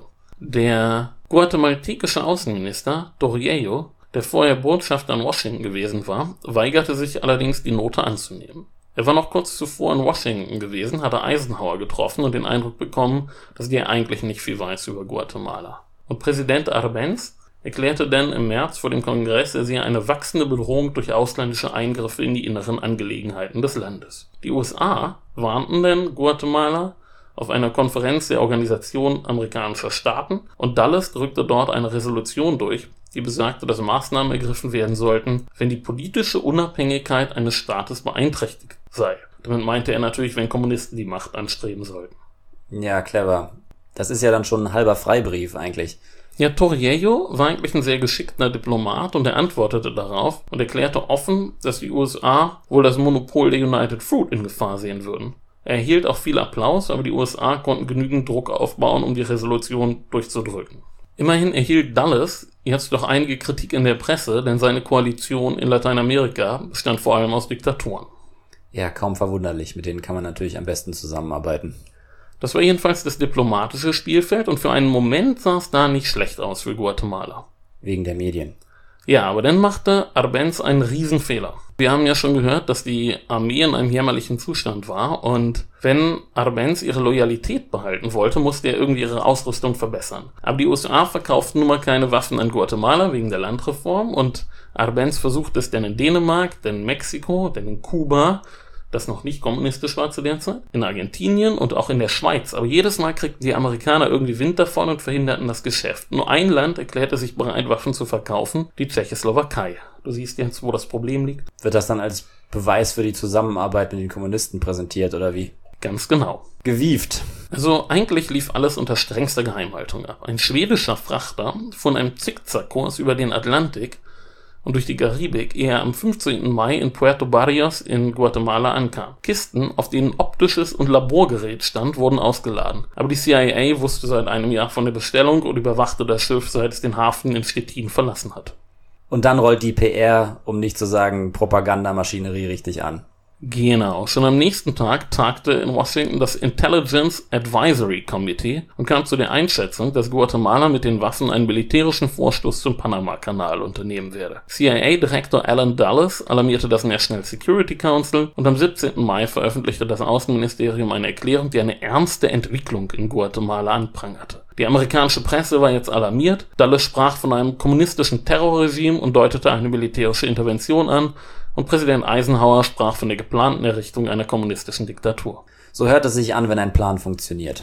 B: Der guatemaltekische Außenminister Torriello, der vorher Botschafter in Washington gewesen war, weigerte sich allerdings, die Note anzunehmen. Er war noch kurz zuvor in Washington gewesen, hatte Eisenhower getroffen und den Eindruck bekommen, dass der eigentlich nicht viel weiß über Guatemala. Und Präsident Arbenz erklärte dann im März vor dem Kongress, er sehe eine wachsende Bedrohung durch ausländische Eingriffe in die inneren Angelegenheiten des Landes. Die USA warnten dann Guatemala auf einer Konferenz der Organisation amerikanischer Staaten und Dulles drückte dort eine Resolution durch, die besagte, dass Maßnahmen ergriffen werden sollten, wenn die politische Unabhängigkeit eines Staates beeinträchtigt sei. Damit meinte er natürlich, wenn Kommunisten die Macht anstreben sollten.
A: Ja, clever. Das ist ja dann schon ein halber Freibrief eigentlich.
B: Ja, Torriello war eigentlich ein sehr geschickter Diplomat und er antwortete darauf und erklärte offen, dass die USA wohl das Monopol der United Fruit in Gefahr sehen würden. Er erhielt auch viel Applaus, aber die USA konnten genügend Druck aufbauen, um die Resolution durchzudrücken. Immerhin erhielt Dulles jetzt doch einige Kritik in der Presse, denn seine Koalition in Lateinamerika bestand vor allem aus Diktatoren.
A: Ja, kaum verwunderlich, mit denen kann man natürlich am besten zusammenarbeiten.
B: Das war jedenfalls das diplomatische Spielfeld und für einen Moment sah es da nicht schlecht aus für Guatemala.
A: Wegen der Medien.
B: Ja, aber dann machte Arbenz einen Riesenfehler. Wir haben ja schon gehört, dass die Armee in einem jämmerlichen Zustand war und wenn Arbenz ihre Loyalität behalten wollte, musste er irgendwie ihre Ausrüstung verbessern. Aber die USA verkauften nun mal keine Waffen an Guatemala wegen der Landreform und Arbenz versuchte es dann in Dänemark, dann in Mexiko, dann in Kuba, das noch nicht kommunistisch war zu der Zeit, in Argentinien und auch in der Schweiz. Aber jedes Mal kriegten die Amerikaner irgendwie Wind davon und verhinderten das Geschäft. Nur ein Land erklärte sich bereit, Waffen zu verkaufen, die Tschechoslowakei. Du siehst jetzt, wo das Problem liegt.
A: Wird das dann als Beweis für die Zusammenarbeit mit den Kommunisten präsentiert, oder wie?
B: Ganz genau.
A: Gewieft.
B: Also eigentlich lief alles unter strengster Geheimhaltung ab. Ein schwedischer Frachter von einem Zickzackkurs über den Atlantik und durch die Karibik, ehe er am 15. Mai in Puerto Barrios in Guatemala ankam. Kisten, auf denen optisches und Laborgerät stand, wurden ausgeladen. Aber die CIA wusste seit einem Jahr von der Bestellung und überwachte das Schiff, seit es den Hafen in Stettin verlassen hat.
A: Und dann rollt die PR, um nicht zu sagen Propagandamaschinerie, richtig an.
B: Genau. Schon am nächsten Tag tagte in Washington das Intelligence Advisory Committee und kam zu der Einschätzung, dass Guatemala mit den Waffen einen militärischen Vorstoß zum Panama-Kanal unternehmen werde. CIA-Direktor Alan Dulles alarmierte das National Security Council und am 17. Mai veröffentlichte das Außenministerium eine Erklärung, die eine ernste Entwicklung in Guatemala anprangerte. Die amerikanische Presse war jetzt alarmiert. Dulles sprach von einem kommunistischen Terrorregime und deutete eine militärische Intervention an. Und Präsident Eisenhower sprach von der geplanten Errichtung einer kommunistischen Diktatur.
A: So hört es sich an, wenn ein Plan funktioniert.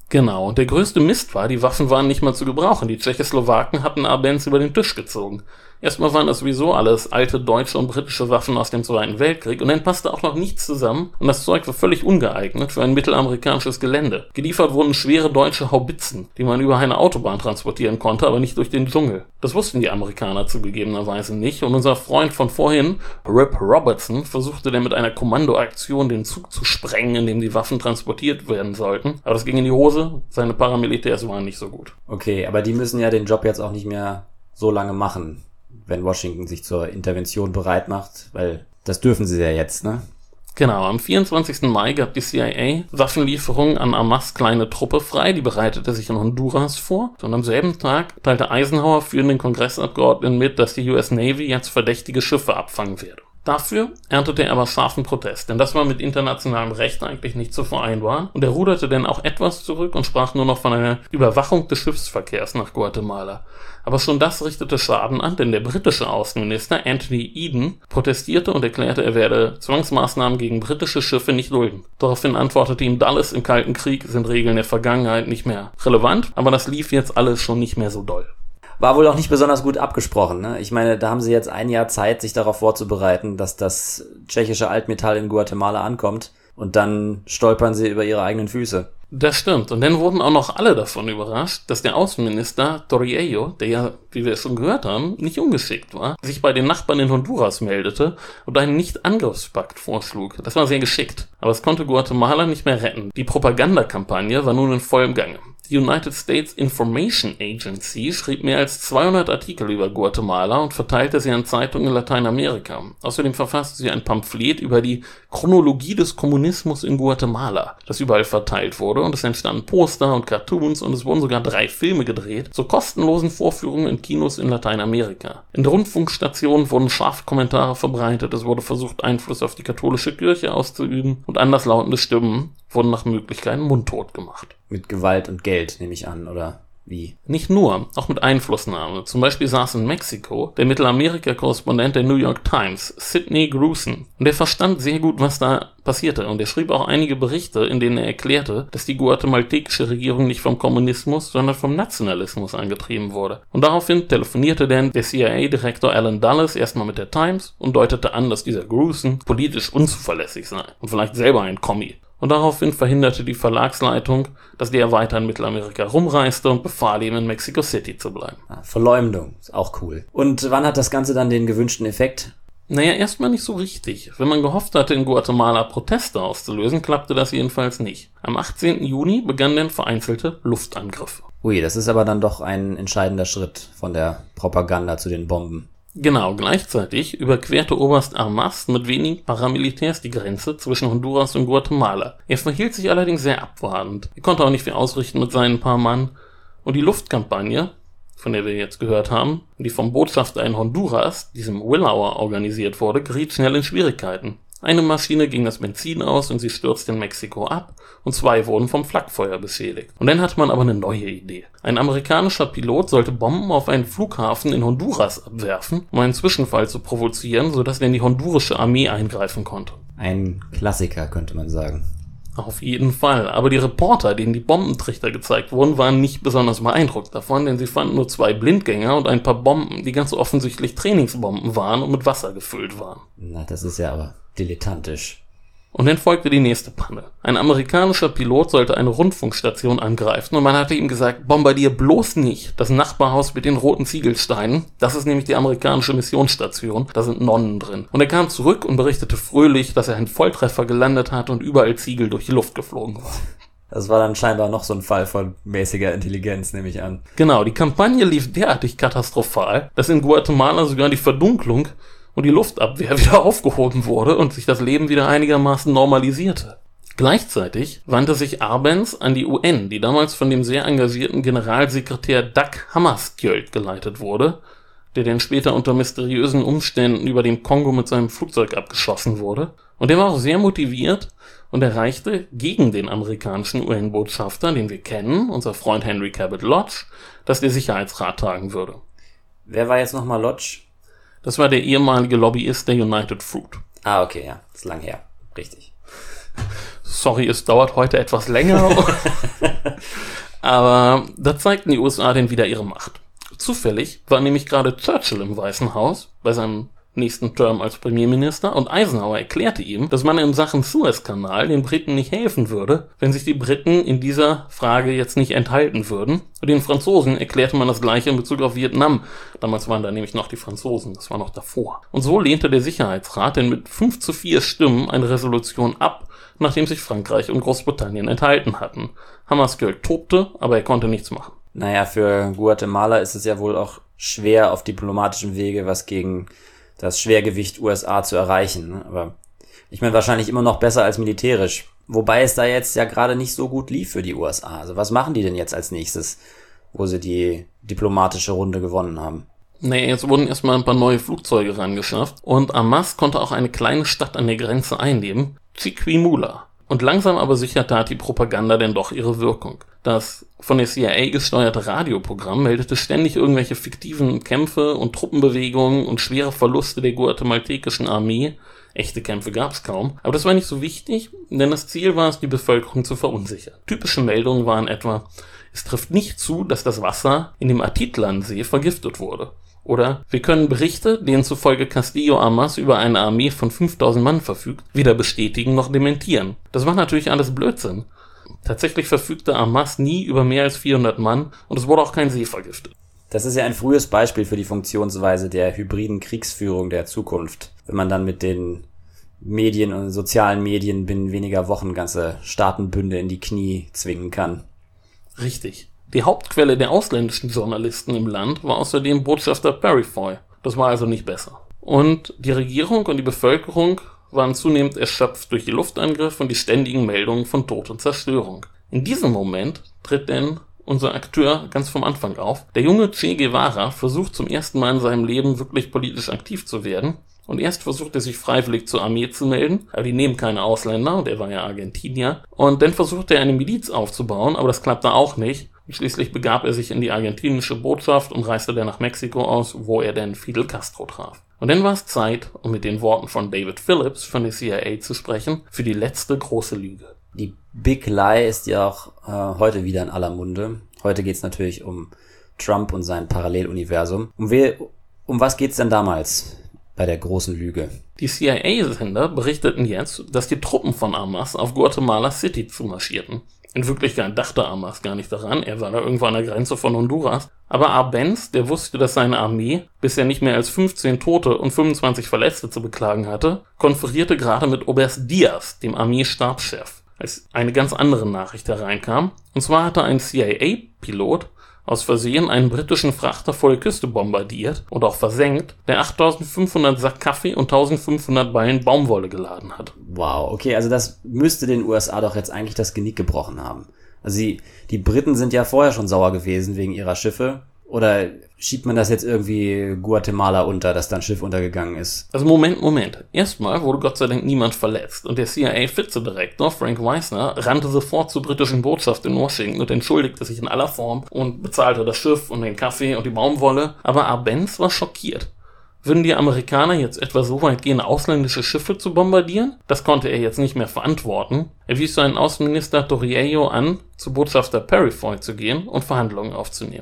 B: Genau, und der größte Mist war, die Waffen waren nicht mal zu gebrauchen. Die Tschechoslowaken hatten Arbenz über den Tisch gezogen. Erstmal waren das sowieso alles alte deutsche und britische Waffen aus dem Zweiten Weltkrieg und dann passte auch noch nichts zusammen und das Zeug war völlig ungeeignet für ein mittelamerikanisches Gelände. Geliefert wurden schwere deutsche Haubitzen, die man über eine Autobahn transportieren konnte, aber nicht durch den Dschungel. Das wussten die Amerikaner zugegebenerweise nicht und unser Freund von vorhin, Rip Robertson, versuchte dann mit einer Kommandoaktion den Zug zu sprengen, in dem die Waffen transportiert werden sollten. Aber das ging in die Hose, seine Paramilitärs waren nicht so gut.
A: Okay, aber die müssen ja den Job jetzt auch nicht mehr so lange machen, wenn Washington sich zur Intervention bereit macht, weil das dürfen sie ja jetzt, ne?
B: Genau, am 24. Mai gab die CIA Waffenlieferungen an Hamas' kleine Truppe frei, die bereitete sich in Honduras vor. Und am selben Tag teilte Eisenhower führenden Kongressabgeordneten mit, dass die US Navy jetzt verdächtige Schiffe abfangen werde. Dafür erntete er aber scharfen Protest, denn das war mit internationalem Recht eigentlich nicht zu vereinbaren und er ruderte dann auch etwas zurück und sprach nur noch von einer Überwachung des Schiffsverkehrs nach Guatemala. Aber schon das richtete Schaden an, denn der britische Außenminister Anthony Eden protestierte und erklärte, er werde Zwangsmaßnahmen gegen britische Schiffe nicht dulden. Daraufhin antwortete ihm Dulles, im Kalten Krieg sind Regeln der Vergangenheit nicht mehr relevant, aber das lief jetzt alles schon nicht mehr so doll.
A: War wohl auch nicht besonders gut abgesprochen, ne? Ich meine, da haben sie jetzt ein Jahr Zeit, sich darauf vorzubereiten, dass das tschechische Altmetall in Guatemala ankommt und dann stolpern sie über ihre eigenen Füße.
B: Das stimmt. Und dann wurden auch noch alle davon überrascht, dass der Außenminister Torriello, der ja, wie wir es schon gehört haben, nicht ungeschickt war, sich bei den Nachbarn in Honduras meldete und einen Nicht-Angriffspakt vorschlug. Das war sehr geschickt. Aber es konnte Guatemala nicht mehr retten. Die Propagandakampagne war nun in vollem Gange. Die United States Information Agency schrieb mehr als 200 Artikel über Guatemala und verteilte sie an Zeitungen in Lateinamerika. Außerdem verfasste sie ein Pamphlet über die Chronologie des Kommunismus in Guatemala, das überall verteilt wurde und es entstanden Poster und Cartoons und es wurden sogar 3 Filme gedreht, zu kostenlosen Vorführungen in Kinos in Lateinamerika. In der Rundfunkstationen wurden scharfe Kommentare verbreitet, es wurde versucht, Einfluss auf die katholische Kirche auszuüben und anderslautende Stimmen wurden nach Möglichkeit mundtot gemacht.
A: Mit Gewalt und Geld, nehme ich an, oder wie?
B: Nicht nur, auch mit Einflussnahme. Zum Beispiel saß in Mexiko der Mittelamerika-Korrespondent der New York Times, Sidney Gruson. Und er verstand sehr gut, was da passierte. Und er schrieb auch einige Berichte, in denen er erklärte, dass die guatemaltekische Regierung nicht vom Kommunismus, sondern vom Nationalismus angetrieben wurde. Und daraufhin telefonierte dann der CIA-Direktor Alan Dulles erstmal mit der Times und deutete an, dass dieser Gruson politisch unzuverlässig sei und vielleicht selber ein Kommi. Und daraufhin verhinderte die Verlagsleitung, dass der weiter in Mittelamerika rumreiste und befahl ihm, in Mexico City zu bleiben.
A: Verleumdung, ist auch cool. Und wann hat das Ganze dann den gewünschten Effekt?
B: Naja, erstmal nicht so richtig. Wenn man gehofft hatte, in Guatemala Proteste auszulösen, klappte das jedenfalls nicht. Am 18. Juni begannen dann vereinzelte Luftangriffe.
A: Ui, das ist aber dann doch ein entscheidender Schritt von der Propaganda zu den Bomben.
B: Genau, gleichzeitig überquerte Oberst Armas mit wenigen Paramilitärs die Grenze zwischen Honduras und Guatemala. Er verhielt sich allerdings sehr abwartend. Er konnte auch nicht viel ausrichten mit seinen paar Mann. Und die Luftkampagne, von der wir jetzt gehört haben, die vom Botschafter in Honduras, diesem Willauer, organisiert wurde, geriet schnell in Schwierigkeiten. Eine Maschine ging das Benzin aus und sie stürzte in Mexiko ab und 2 wurden vom Flakfeuer beschädigt. Und dann hatte man aber eine neue Idee. Ein amerikanischer Pilot sollte Bomben auf einen Flughafen in Honduras abwerfen, um einen Zwischenfall zu provozieren, sodass dann die hondurische Armee eingreifen konnte.
A: Ein Klassiker, könnte man sagen.
B: Auf jeden Fall. Aber die Reporter, denen die Bombentrichter gezeigt wurden, waren nicht besonders beeindruckt davon, denn sie fanden nur 2 Blindgänger und ein paar Bomben, die ganz offensichtlich Trainingsbomben waren und mit Wasser gefüllt waren.
A: Na, das ist ja aber dilettantisch.
B: Und dann folgte die nächste Panne. Ein amerikanischer Pilot sollte eine Rundfunkstation angreifen und man hatte ihm gesagt, bombardier bloß nicht das Nachbarhaus mit den roten Ziegelsteinen. Das ist nämlich die amerikanische Missionsstation. Da sind Nonnen drin. Und er kam zurück und berichtete fröhlich, dass er einen Volltreffer gelandet hat und überall Ziegel durch die Luft geflogen waren.
A: Das war dann scheinbar noch so ein Fall von mäßiger Intelligenz, nehme ich an.
B: Genau, die Kampagne lief derartig katastrophal, dass in Guatemala sogar die Verdunklung und die Luftabwehr wieder aufgehoben wurde und sich das Leben wieder einigermaßen normalisierte. Gleichzeitig wandte sich Arbenz an die UN, die damals von dem sehr engagierten Generalsekretär Dag Hammarskjöld geleitet wurde, der dann später unter mysteriösen Umständen über dem Kongo mit seinem Flugzeug abgeschossen wurde. Und der war auch sehr motiviert und erreichte gegen den amerikanischen UN-Botschafter, den wir kennen, unser Freund Henry Cabot Lodge, dass der Sicherheitsrat tagen würde.
A: Wer war jetzt nochmal Lodge?
B: Das war der ehemalige Lobbyist der United Fruit.
A: Ah, okay, ja. Ist lang her. Richtig.
B: Sorry, es dauert heute etwas länger. Aber da zeigten die USA denn wieder ihre Macht. Zufällig war nämlich gerade Churchill im Weißen Haus bei seinem nächsten Term als Premierminister und Eisenhower erklärte ihm, dass man in Sachen Suezkanal den Briten nicht helfen würde, wenn sich die Briten in dieser Frage jetzt nicht enthalten würden. Und den Franzosen erklärte man das Gleiche in Bezug auf Vietnam. Damals waren da nämlich noch die Franzosen, das war noch davor. Und so lehnte der Sicherheitsrat denn mit 5-4 Stimmen eine Resolution ab, nachdem sich Frankreich und Großbritannien enthalten hatten. Hammarskjöld tobte, aber er konnte nichts machen.
A: Naja, für Guatemala ist es ja wohl auch schwer, auf diplomatischem Wege was gegen das Schwergewicht USA zu erreichen. Aber ich meine, wahrscheinlich immer noch besser als militärisch. Wobei es da jetzt ja gerade nicht so gut lief für die USA. Also was machen die denn jetzt als nächstes, wo sie die diplomatische Runde gewonnen haben?
B: Nee, jetzt wurden erstmal ein paar neue Flugzeuge rangeschafft und Hamas konnte auch eine kleine Stadt an der Grenze einnehmen, Chiquimula. Und langsam aber sicher tat die Propaganda denn doch ihre Wirkung. Das von der CIA gesteuerte Radioprogramm meldete ständig irgendwelche fiktiven Kämpfe und Truppenbewegungen und schwere Verluste der guatemaltekischen Armee. Echte Kämpfe gab's kaum. Aber das war nicht so wichtig, denn das Ziel war es, die Bevölkerung zu verunsichern. Typische Meldungen waren etwa: Es trifft nicht zu, dass das Wasser in dem Atitlan-See vergiftet wurde. Oder: Wir können Berichte, denen zufolge Castillo Armas über eine Armee von 5000 Mann verfügt, weder bestätigen noch dementieren. Das war natürlich alles Blödsinn. Tatsächlich verfügte Armas nie über mehr als 400 Mann und es wurde auch kein See vergiftet.
A: Das ist ja ein frühes Beispiel für die Funktionsweise der hybriden Kriegsführung der Zukunft. Wenn man dann mit den Medien und sozialen Medien binnen weniger Wochen ganze Staatenbünde in die Knie zwingen kann.
B: Richtig. Die Hauptquelle der ausländischen Journalisten im Land war außerdem Botschafter Perifoy. Das war also nicht besser. Und die Regierung und die Bevölkerung waren zunehmend erschöpft durch die Luftangriffe und die ständigen Meldungen von Tod und Zerstörung. In diesem Moment tritt denn unser Akteur ganz vom Anfang auf. Der junge Che Guevara versucht zum ersten Mal in seinem Leben wirklich politisch aktiv zu werden. Und erst versucht er sich freiwillig zur Armee zu melden, aber die nehmen keine Ausländer und er war ja Argentinier. Und dann versucht er eine Miliz aufzubauen, aber das klappte auch nicht. Und schließlich begab er sich in die argentinische Botschaft und reiste dann nach Mexiko aus, wo er dann Fidel Castro traf. Und dann war es Zeit, um mit den Worten von David Phillips von der CIA zu sprechen, für die letzte große Lüge.
A: Die Big Lie ist ja auch heute wieder in aller Munde. Heute geht's natürlich um Trump und sein Paralleluniversum. Um was geht's denn damals bei der großen Lüge?
B: Die CIA-Sender berichteten jetzt, dass die Truppen von Armas auf Guatemala City zumarschierten. In Wirklichkeit dachte Armas gar nicht daran, er war da irgendwo an der Grenze von Honduras. Aber Arbenz, der wusste, dass seine Armee bisher nicht mehr als 15 Tote und 25 Verletzte zu beklagen hatte, konferierte gerade mit Oberst Diaz, dem Armeestabschef, als eine ganz andere Nachricht hereinkam. Und zwar hatte ein CIA-Pilot aus Versehen einen britischen Frachter vor der Küste bombardiert und auch versenkt, der 8500 Sack Kaffee und 1500 Ballen Baumwolle geladen hat.
A: Wow, okay, also das müsste den USA doch jetzt eigentlich das Genick gebrochen haben. Also die Briten sind ja vorher schon sauer gewesen wegen ihrer Schiffe. Oder schiebt man das jetzt irgendwie Guatemala unter, dass da ein Schiff untergegangen ist?
B: Also Moment. Erstmal wurde Gott sei Dank niemand verletzt und der CIA-Vizedirektor Frank Wisner rannte sofort zur britischen Botschaft in Washington und entschuldigte sich in aller Form und bezahlte das Schiff und den Kaffee und die Baumwolle. Aber Arbenz war schockiert. Würden die Amerikaner jetzt etwa so weit gehen, ausländische Schiffe zu bombardieren? Das konnte er jetzt nicht mehr verantworten. Er wies seinen Außenminister Torriello an, zu Botschafter Perifoy zu gehen und Verhandlungen aufzunehmen.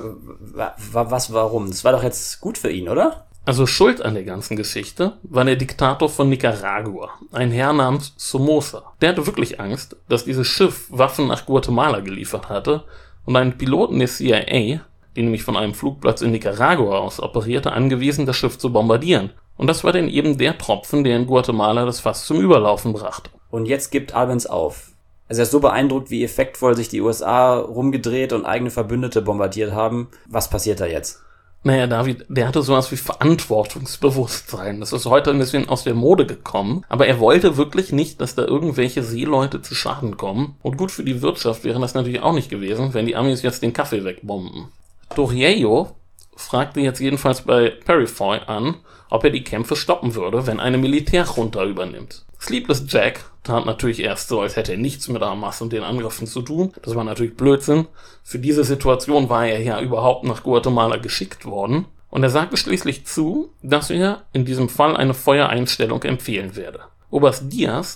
A: Warum? Das war doch jetzt gut für ihn, oder?
B: Also schuld an der ganzen Geschichte war der Diktator von Nicaragua, ein Herr namens Somoza. Der hatte wirklich Angst, dass dieses Schiff Waffen nach Guatemala geliefert hatte und einen Piloten der CIA, die nämlich von einem Flugplatz in Nicaragua aus operierte, angewiesen, das Schiff zu bombardieren. Und das war dann eben der Tropfen, der in Guatemala das Fass zum Überlaufen brachte.
A: Und jetzt gibt Arbenz auf. Also er ist so beeindruckt, wie effektvoll sich die USA rumgedreht und eigene Verbündete bombardiert haben. Was passiert da jetzt?
B: Naja, David, der hatte sowas wie Verantwortungsbewusstsein. Das ist heute ein bisschen aus der Mode gekommen. Aber er wollte wirklich nicht, dass da irgendwelche Seeleute zu Schaden kommen. Und gut für die Wirtschaft wäre das natürlich auch nicht gewesen, wenn die Amis jetzt den Kaffee wegbomben. Torriello fragte jetzt jedenfalls bei Perifoy an, ob er die Kämpfe stoppen würde, wenn eine Militärjunta übernimmt. Sleepless Jack tat natürlich erst so, als hätte er nichts mit Hamas und den Angriffen zu tun. Das war natürlich Blödsinn. Für diese Situation war er ja überhaupt nach Guatemala geschickt worden. Und er sagte schließlich zu, dass er in diesem Fall eine Feuereinstellung empfehlen werde. Oberst Diaz,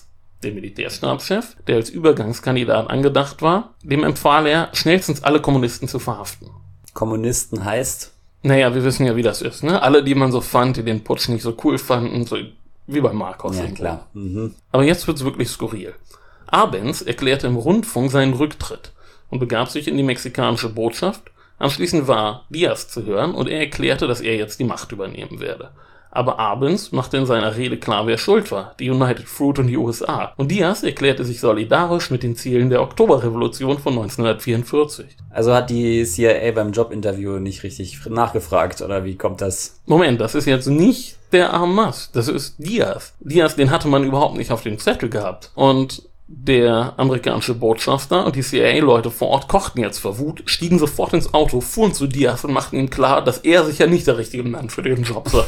B: Der Militärstabschef, der als Übergangskandidat angedacht war, dem empfahl er, schnellstens alle Kommunisten zu verhaften.
A: Kommunisten heißt?
B: Naja, wir wissen ja, wie das ist, ne? Alle, die man so fand, die den Putsch nicht so cool fanden, so wie bei Marcos.
A: Ja, klar. Mhm.
B: Aber jetzt wird's wirklich skurril. Arbenz erklärte im Rundfunk seinen Rücktritt und begab sich in die mexikanische Botschaft. Anschließend war Diaz zu hören und er erklärte, dass er jetzt die Macht übernehmen werde. Aber Arbenz machte in seiner Rede klar, wer schuld war, die United Fruit und die USA. Und Diaz erklärte sich solidarisch mit den Zielen der Oktoberrevolution von 1944.
A: Also hat die CIA beim Jobinterview nicht richtig nachgefragt, oder wie kommt das?
B: Moment, das ist jetzt nicht der Hamas, das ist Diaz. Diaz, den hatte man überhaupt nicht auf dem Zettel gehabt. Und der amerikanische Botschafter und die CIA-Leute vor Ort kochten jetzt vor Wut, stiegen sofort ins Auto, fuhren zu Diaz und machten ihm klar, dass er sicher nicht der richtige Mann für den Job sei.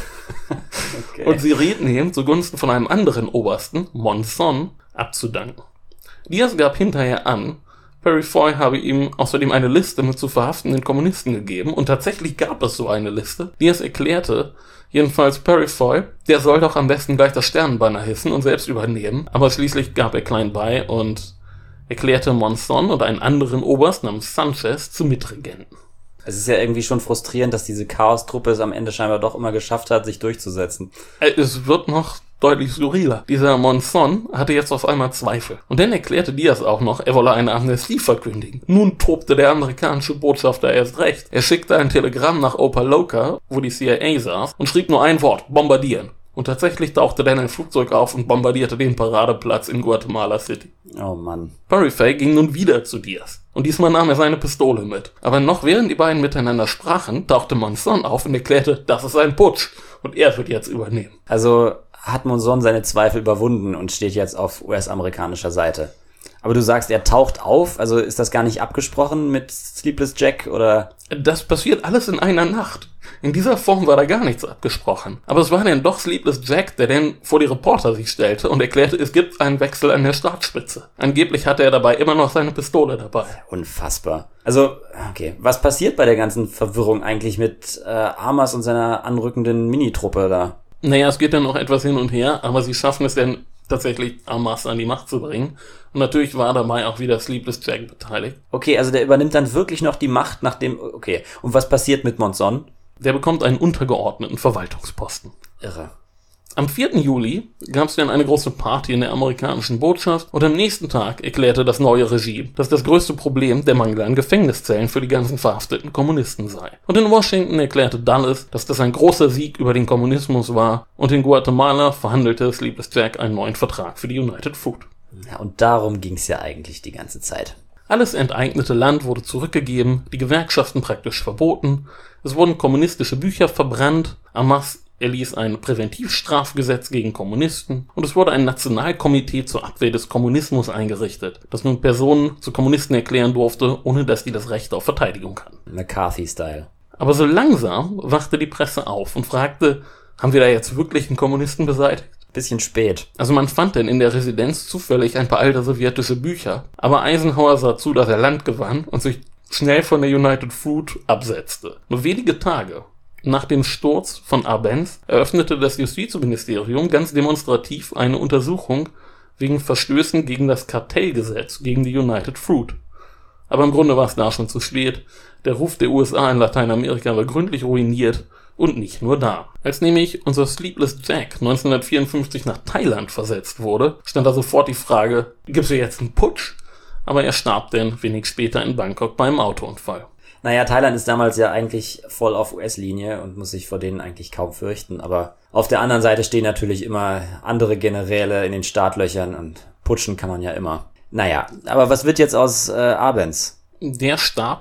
B: Okay. Und sie rieten ihm, zugunsten von einem anderen Obersten, Monzon, abzudanken. Diaz gab hinterher an, Perry Foy habe ihm außerdem eine Liste mit zu verhaftenden Kommunisten gegeben und tatsächlich gab es so eine Liste. Diaz erklärte, jedenfalls Perry Foy, der soll doch am besten gleich das Sternenbanner hissen und selbst übernehmen, aber schließlich gab er klein bei und erklärte Monzon und einen anderen Oberst namens Sanchez zu Mitregenten.
A: Es ist ja irgendwie schon frustrierend, dass diese Chaos-Truppe es am Ende scheinbar doch immer geschafft hat, sich durchzusetzen.
B: Es wird noch deutlich skurriler. Dieser Monzon hatte jetzt auf einmal Zweifel. Und dann erklärte Diaz auch noch, er wolle eine Amnestie verkündigen. Nun tobte der amerikanische Botschafter erst recht. Er schickte ein Telegramm nach Opa-locka, wo die CIA saß, und schrieb nur ein Wort, bombardieren. Und tatsächlich tauchte dann ein Flugzeug auf und bombardierte den Paradeplatz in Guatemala City.
A: Oh Mann.
B: Perry Foy ging nun wieder zu Diaz. Und diesmal nahm er seine Pistole mit. Aber noch während die beiden miteinander sprachen, tauchte Monzon auf und erklärte, das ist ein Putsch. Und er wird jetzt übernehmen.
A: Also hat Monzon seine Zweifel überwunden und steht jetzt auf US-amerikanischer Seite. Aber du sagst, er taucht auf, also ist das gar nicht abgesprochen mit Sleepless Jack, oder?
B: Das passiert alles in einer Nacht. In dieser Form war da gar nichts abgesprochen. Aber es war dann doch Sleepless Jack, der dann vor die Reporter sich stellte und erklärte, es gibt einen Wechsel an der Staatsspitze. Angeblich hatte er dabei immer noch seine Pistole dabei.
A: Unfassbar. Also, okay, was passiert bei der ganzen Verwirrung eigentlich mit Hamas und seiner anrückenden Minitruppe da?
B: Naja, es geht dann noch etwas hin und her, aber sie schaffen es dann tatsächlich Hamas an die Macht zu bringen. Und natürlich war dabei auch wieder Sleepless Jack beteiligt.
A: Okay, also der übernimmt dann wirklich noch die Macht nach dem... Okay, und was passiert mit Monzon?
B: Der bekommt einen untergeordneten Verwaltungsposten.
A: Irre.
B: Am 4. Juli gab es dann eine große Party in der amerikanischen Botschaft und am nächsten Tag erklärte das neue Regime, dass das größte Problem der Mangel an Gefängniszellen für die ganzen verhafteten Kommunisten sei. Und in Washington erklärte Dulles, dass das ein großer Sieg über den Kommunismus war und in Guatemala verhandelte Sleepless Jack einen neuen Vertrag für die United Fruit.
A: Ja, und darum ging's ja eigentlich die ganze Zeit.
B: Alles enteignete Land wurde zurückgegeben, die Gewerkschaften praktisch verboten, es wurden kommunistische Bücher verbrannt, Hamas erließ ein Präventivstrafgesetz gegen Kommunisten und es wurde ein Nationalkomitee zur Abwehr des Kommunismus eingerichtet, das nun Personen zu Kommunisten erklären durfte, ohne dass die das Recht auf Verteidigung hatten.
A: McCarthy-Style.
B: Aber so langsam wachte die Presse auf und fragte, haben wir da jetzt wirklich einen Kommunisten beseitigt?
A: Bisschen spät.
B: Also man fand denn in der Residenz zufällig ein paar alte sowjetische Bücher, aber Eisenhower sah zu, dass er Land gewann und sich schnell von der United Fruit absetzte. Nur wenige Tage nach dem Sturz von Arbenz eröffnete das Justizministerium ganz demonstrativ eine Untersuchung wegen Verstößen gegen das Kartellgesetz gegen die United Fruit. Aber im Grunde war es da schon zu spät. Der Ruf der USA in Lateinamerika war gründlich ruiniert. Und nicht nur da. Als nämlich unser Sleepless Jack 1954 nach Thailand versetzt wurde, stand da sofort die Frage, gibt's hier jetzt einen Putsch? Aber er starb dann wenig später in Bangkok beim Autounfall.
A: Naja, Thailand ist damals ja eigentlich voll auf US-Linie und muss sich vor denen eigentlich kaum fürchten. Aber auf der anderen Seite stehen natürlich immer andere Generäle in den Startlöchern und putschen kann man ja immer. Naja, aber was wird jetzt aus Arbenz?
B: Der starb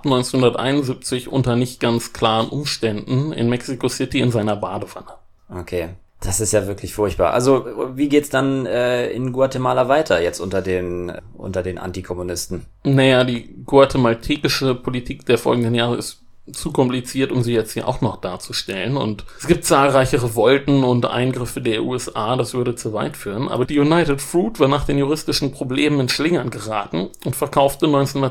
B: 1971 unter nicht ganz klaren Umständen in Mexico City in seiner Badewanne.
A: Okay, das ist ja wirklich furchtbar. Also, wie geht's dann in Guatemala weiter jetzt unter den Antikommunisten?
B: Naja, die guatemaltekische Politik der folgenden Jahre ist zu kompliziert, um sie jetzt hier auch noch darzustellen. Und es gibt zahlreiche Revolten und Eingriffe der USA, das würde zu weit führen. Aber die United Fruit war nach den juristischen Problemen in Schlingern geraten und verkaufte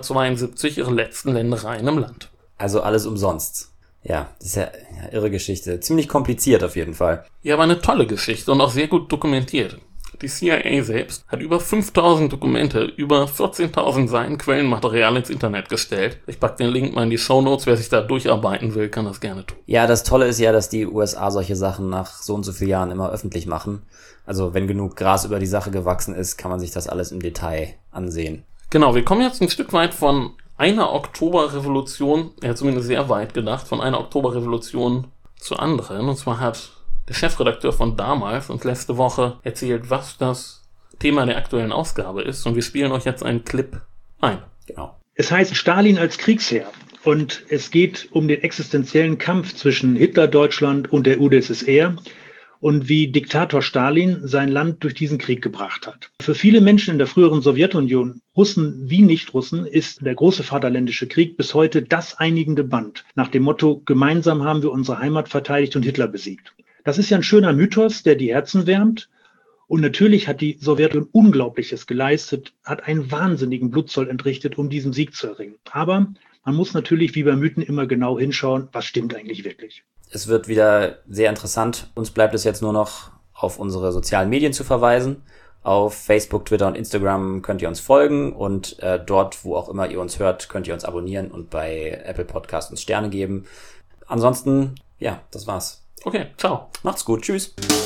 B: 1972 ihre letzten Ländereien im Land.
A: Also alles umsonst. Ja, das ist ja irre Geschichte. Ziemlich kompliziert auf jeden Fall.
B: Ja, aber eine tolle Geschichte und auch sehr gut dokumentiert. Die CIA selbst hat über 5000 Dokumente, über 14.000 Seiten Quellenmaterial ins Internet gestellt. Ich packe den Link mal in die Shownotes. Wer sich da durcharbeiten will, kann das gerne tun.
A: Ja, das Tolle ist ja, dass die USA solche Sachen nach so und so vielen Jahren immer öffentlich machen. Also wenn genug Gras über die Sache gewachsen ist, kann man sich das alles im Detail ansehen.
B: Genau, wir kommen jetzt ein Stück weit von einer Oktoberrevolution, zumindest sehr weit gedacht, von einer Oktoberrevolution zur anderen. Und zwar hat der Chefredakteur von damals uns letzte Woche erzählt, was das Thema der aktuellen Ausgabe ist. Und wir spielen euch jetzt einen Clip ein.
A: Genau.
D: Es heißt Stalin als Kriegsherr. Und es geht um den existenziellen Kampf zwischen Hitler-Deutschland und der UdSSR und wie Diktator Stalin sein Land durch diesen Krieg gebracht hat. Für viele Menschen in der früheren Sowjetunion, Russen wie Nicht-Russen, ist der große Vaterländische Krieg bis heute das einigende Band. Nach dem Motto, gemeinsam haben wir unsere Heimat verteidigt und Hitler besiegt. Das ist ja ein schöner Mythos, der die Herzen wärmt. Und natürlich hat die Sowjetunion Unglaubliches geleistet, hat einen wahnsinnigen Blutzoll entrichtet, um diesen Sieg zu erringen. Aber man muss natürlich wie bei Mythen immer genau hinschauen, was stimmt eigentlich wirklich.
A: Es wird wieder sehr interessant. Uns bleibt es jetzt nur noch auf unsere sozialen Medien zu verweisen. Auf Facebook, Twitter und Instagram könnt ihr uns folgen und dort, wo auch immer ihr uns hört, könnt ihr uns abonnieren und bei Apple Podcast uns Sterne geben. Ansonsten, ja, das war's.
B: Okay, ciao.
A: Macht's gut. Tschüss.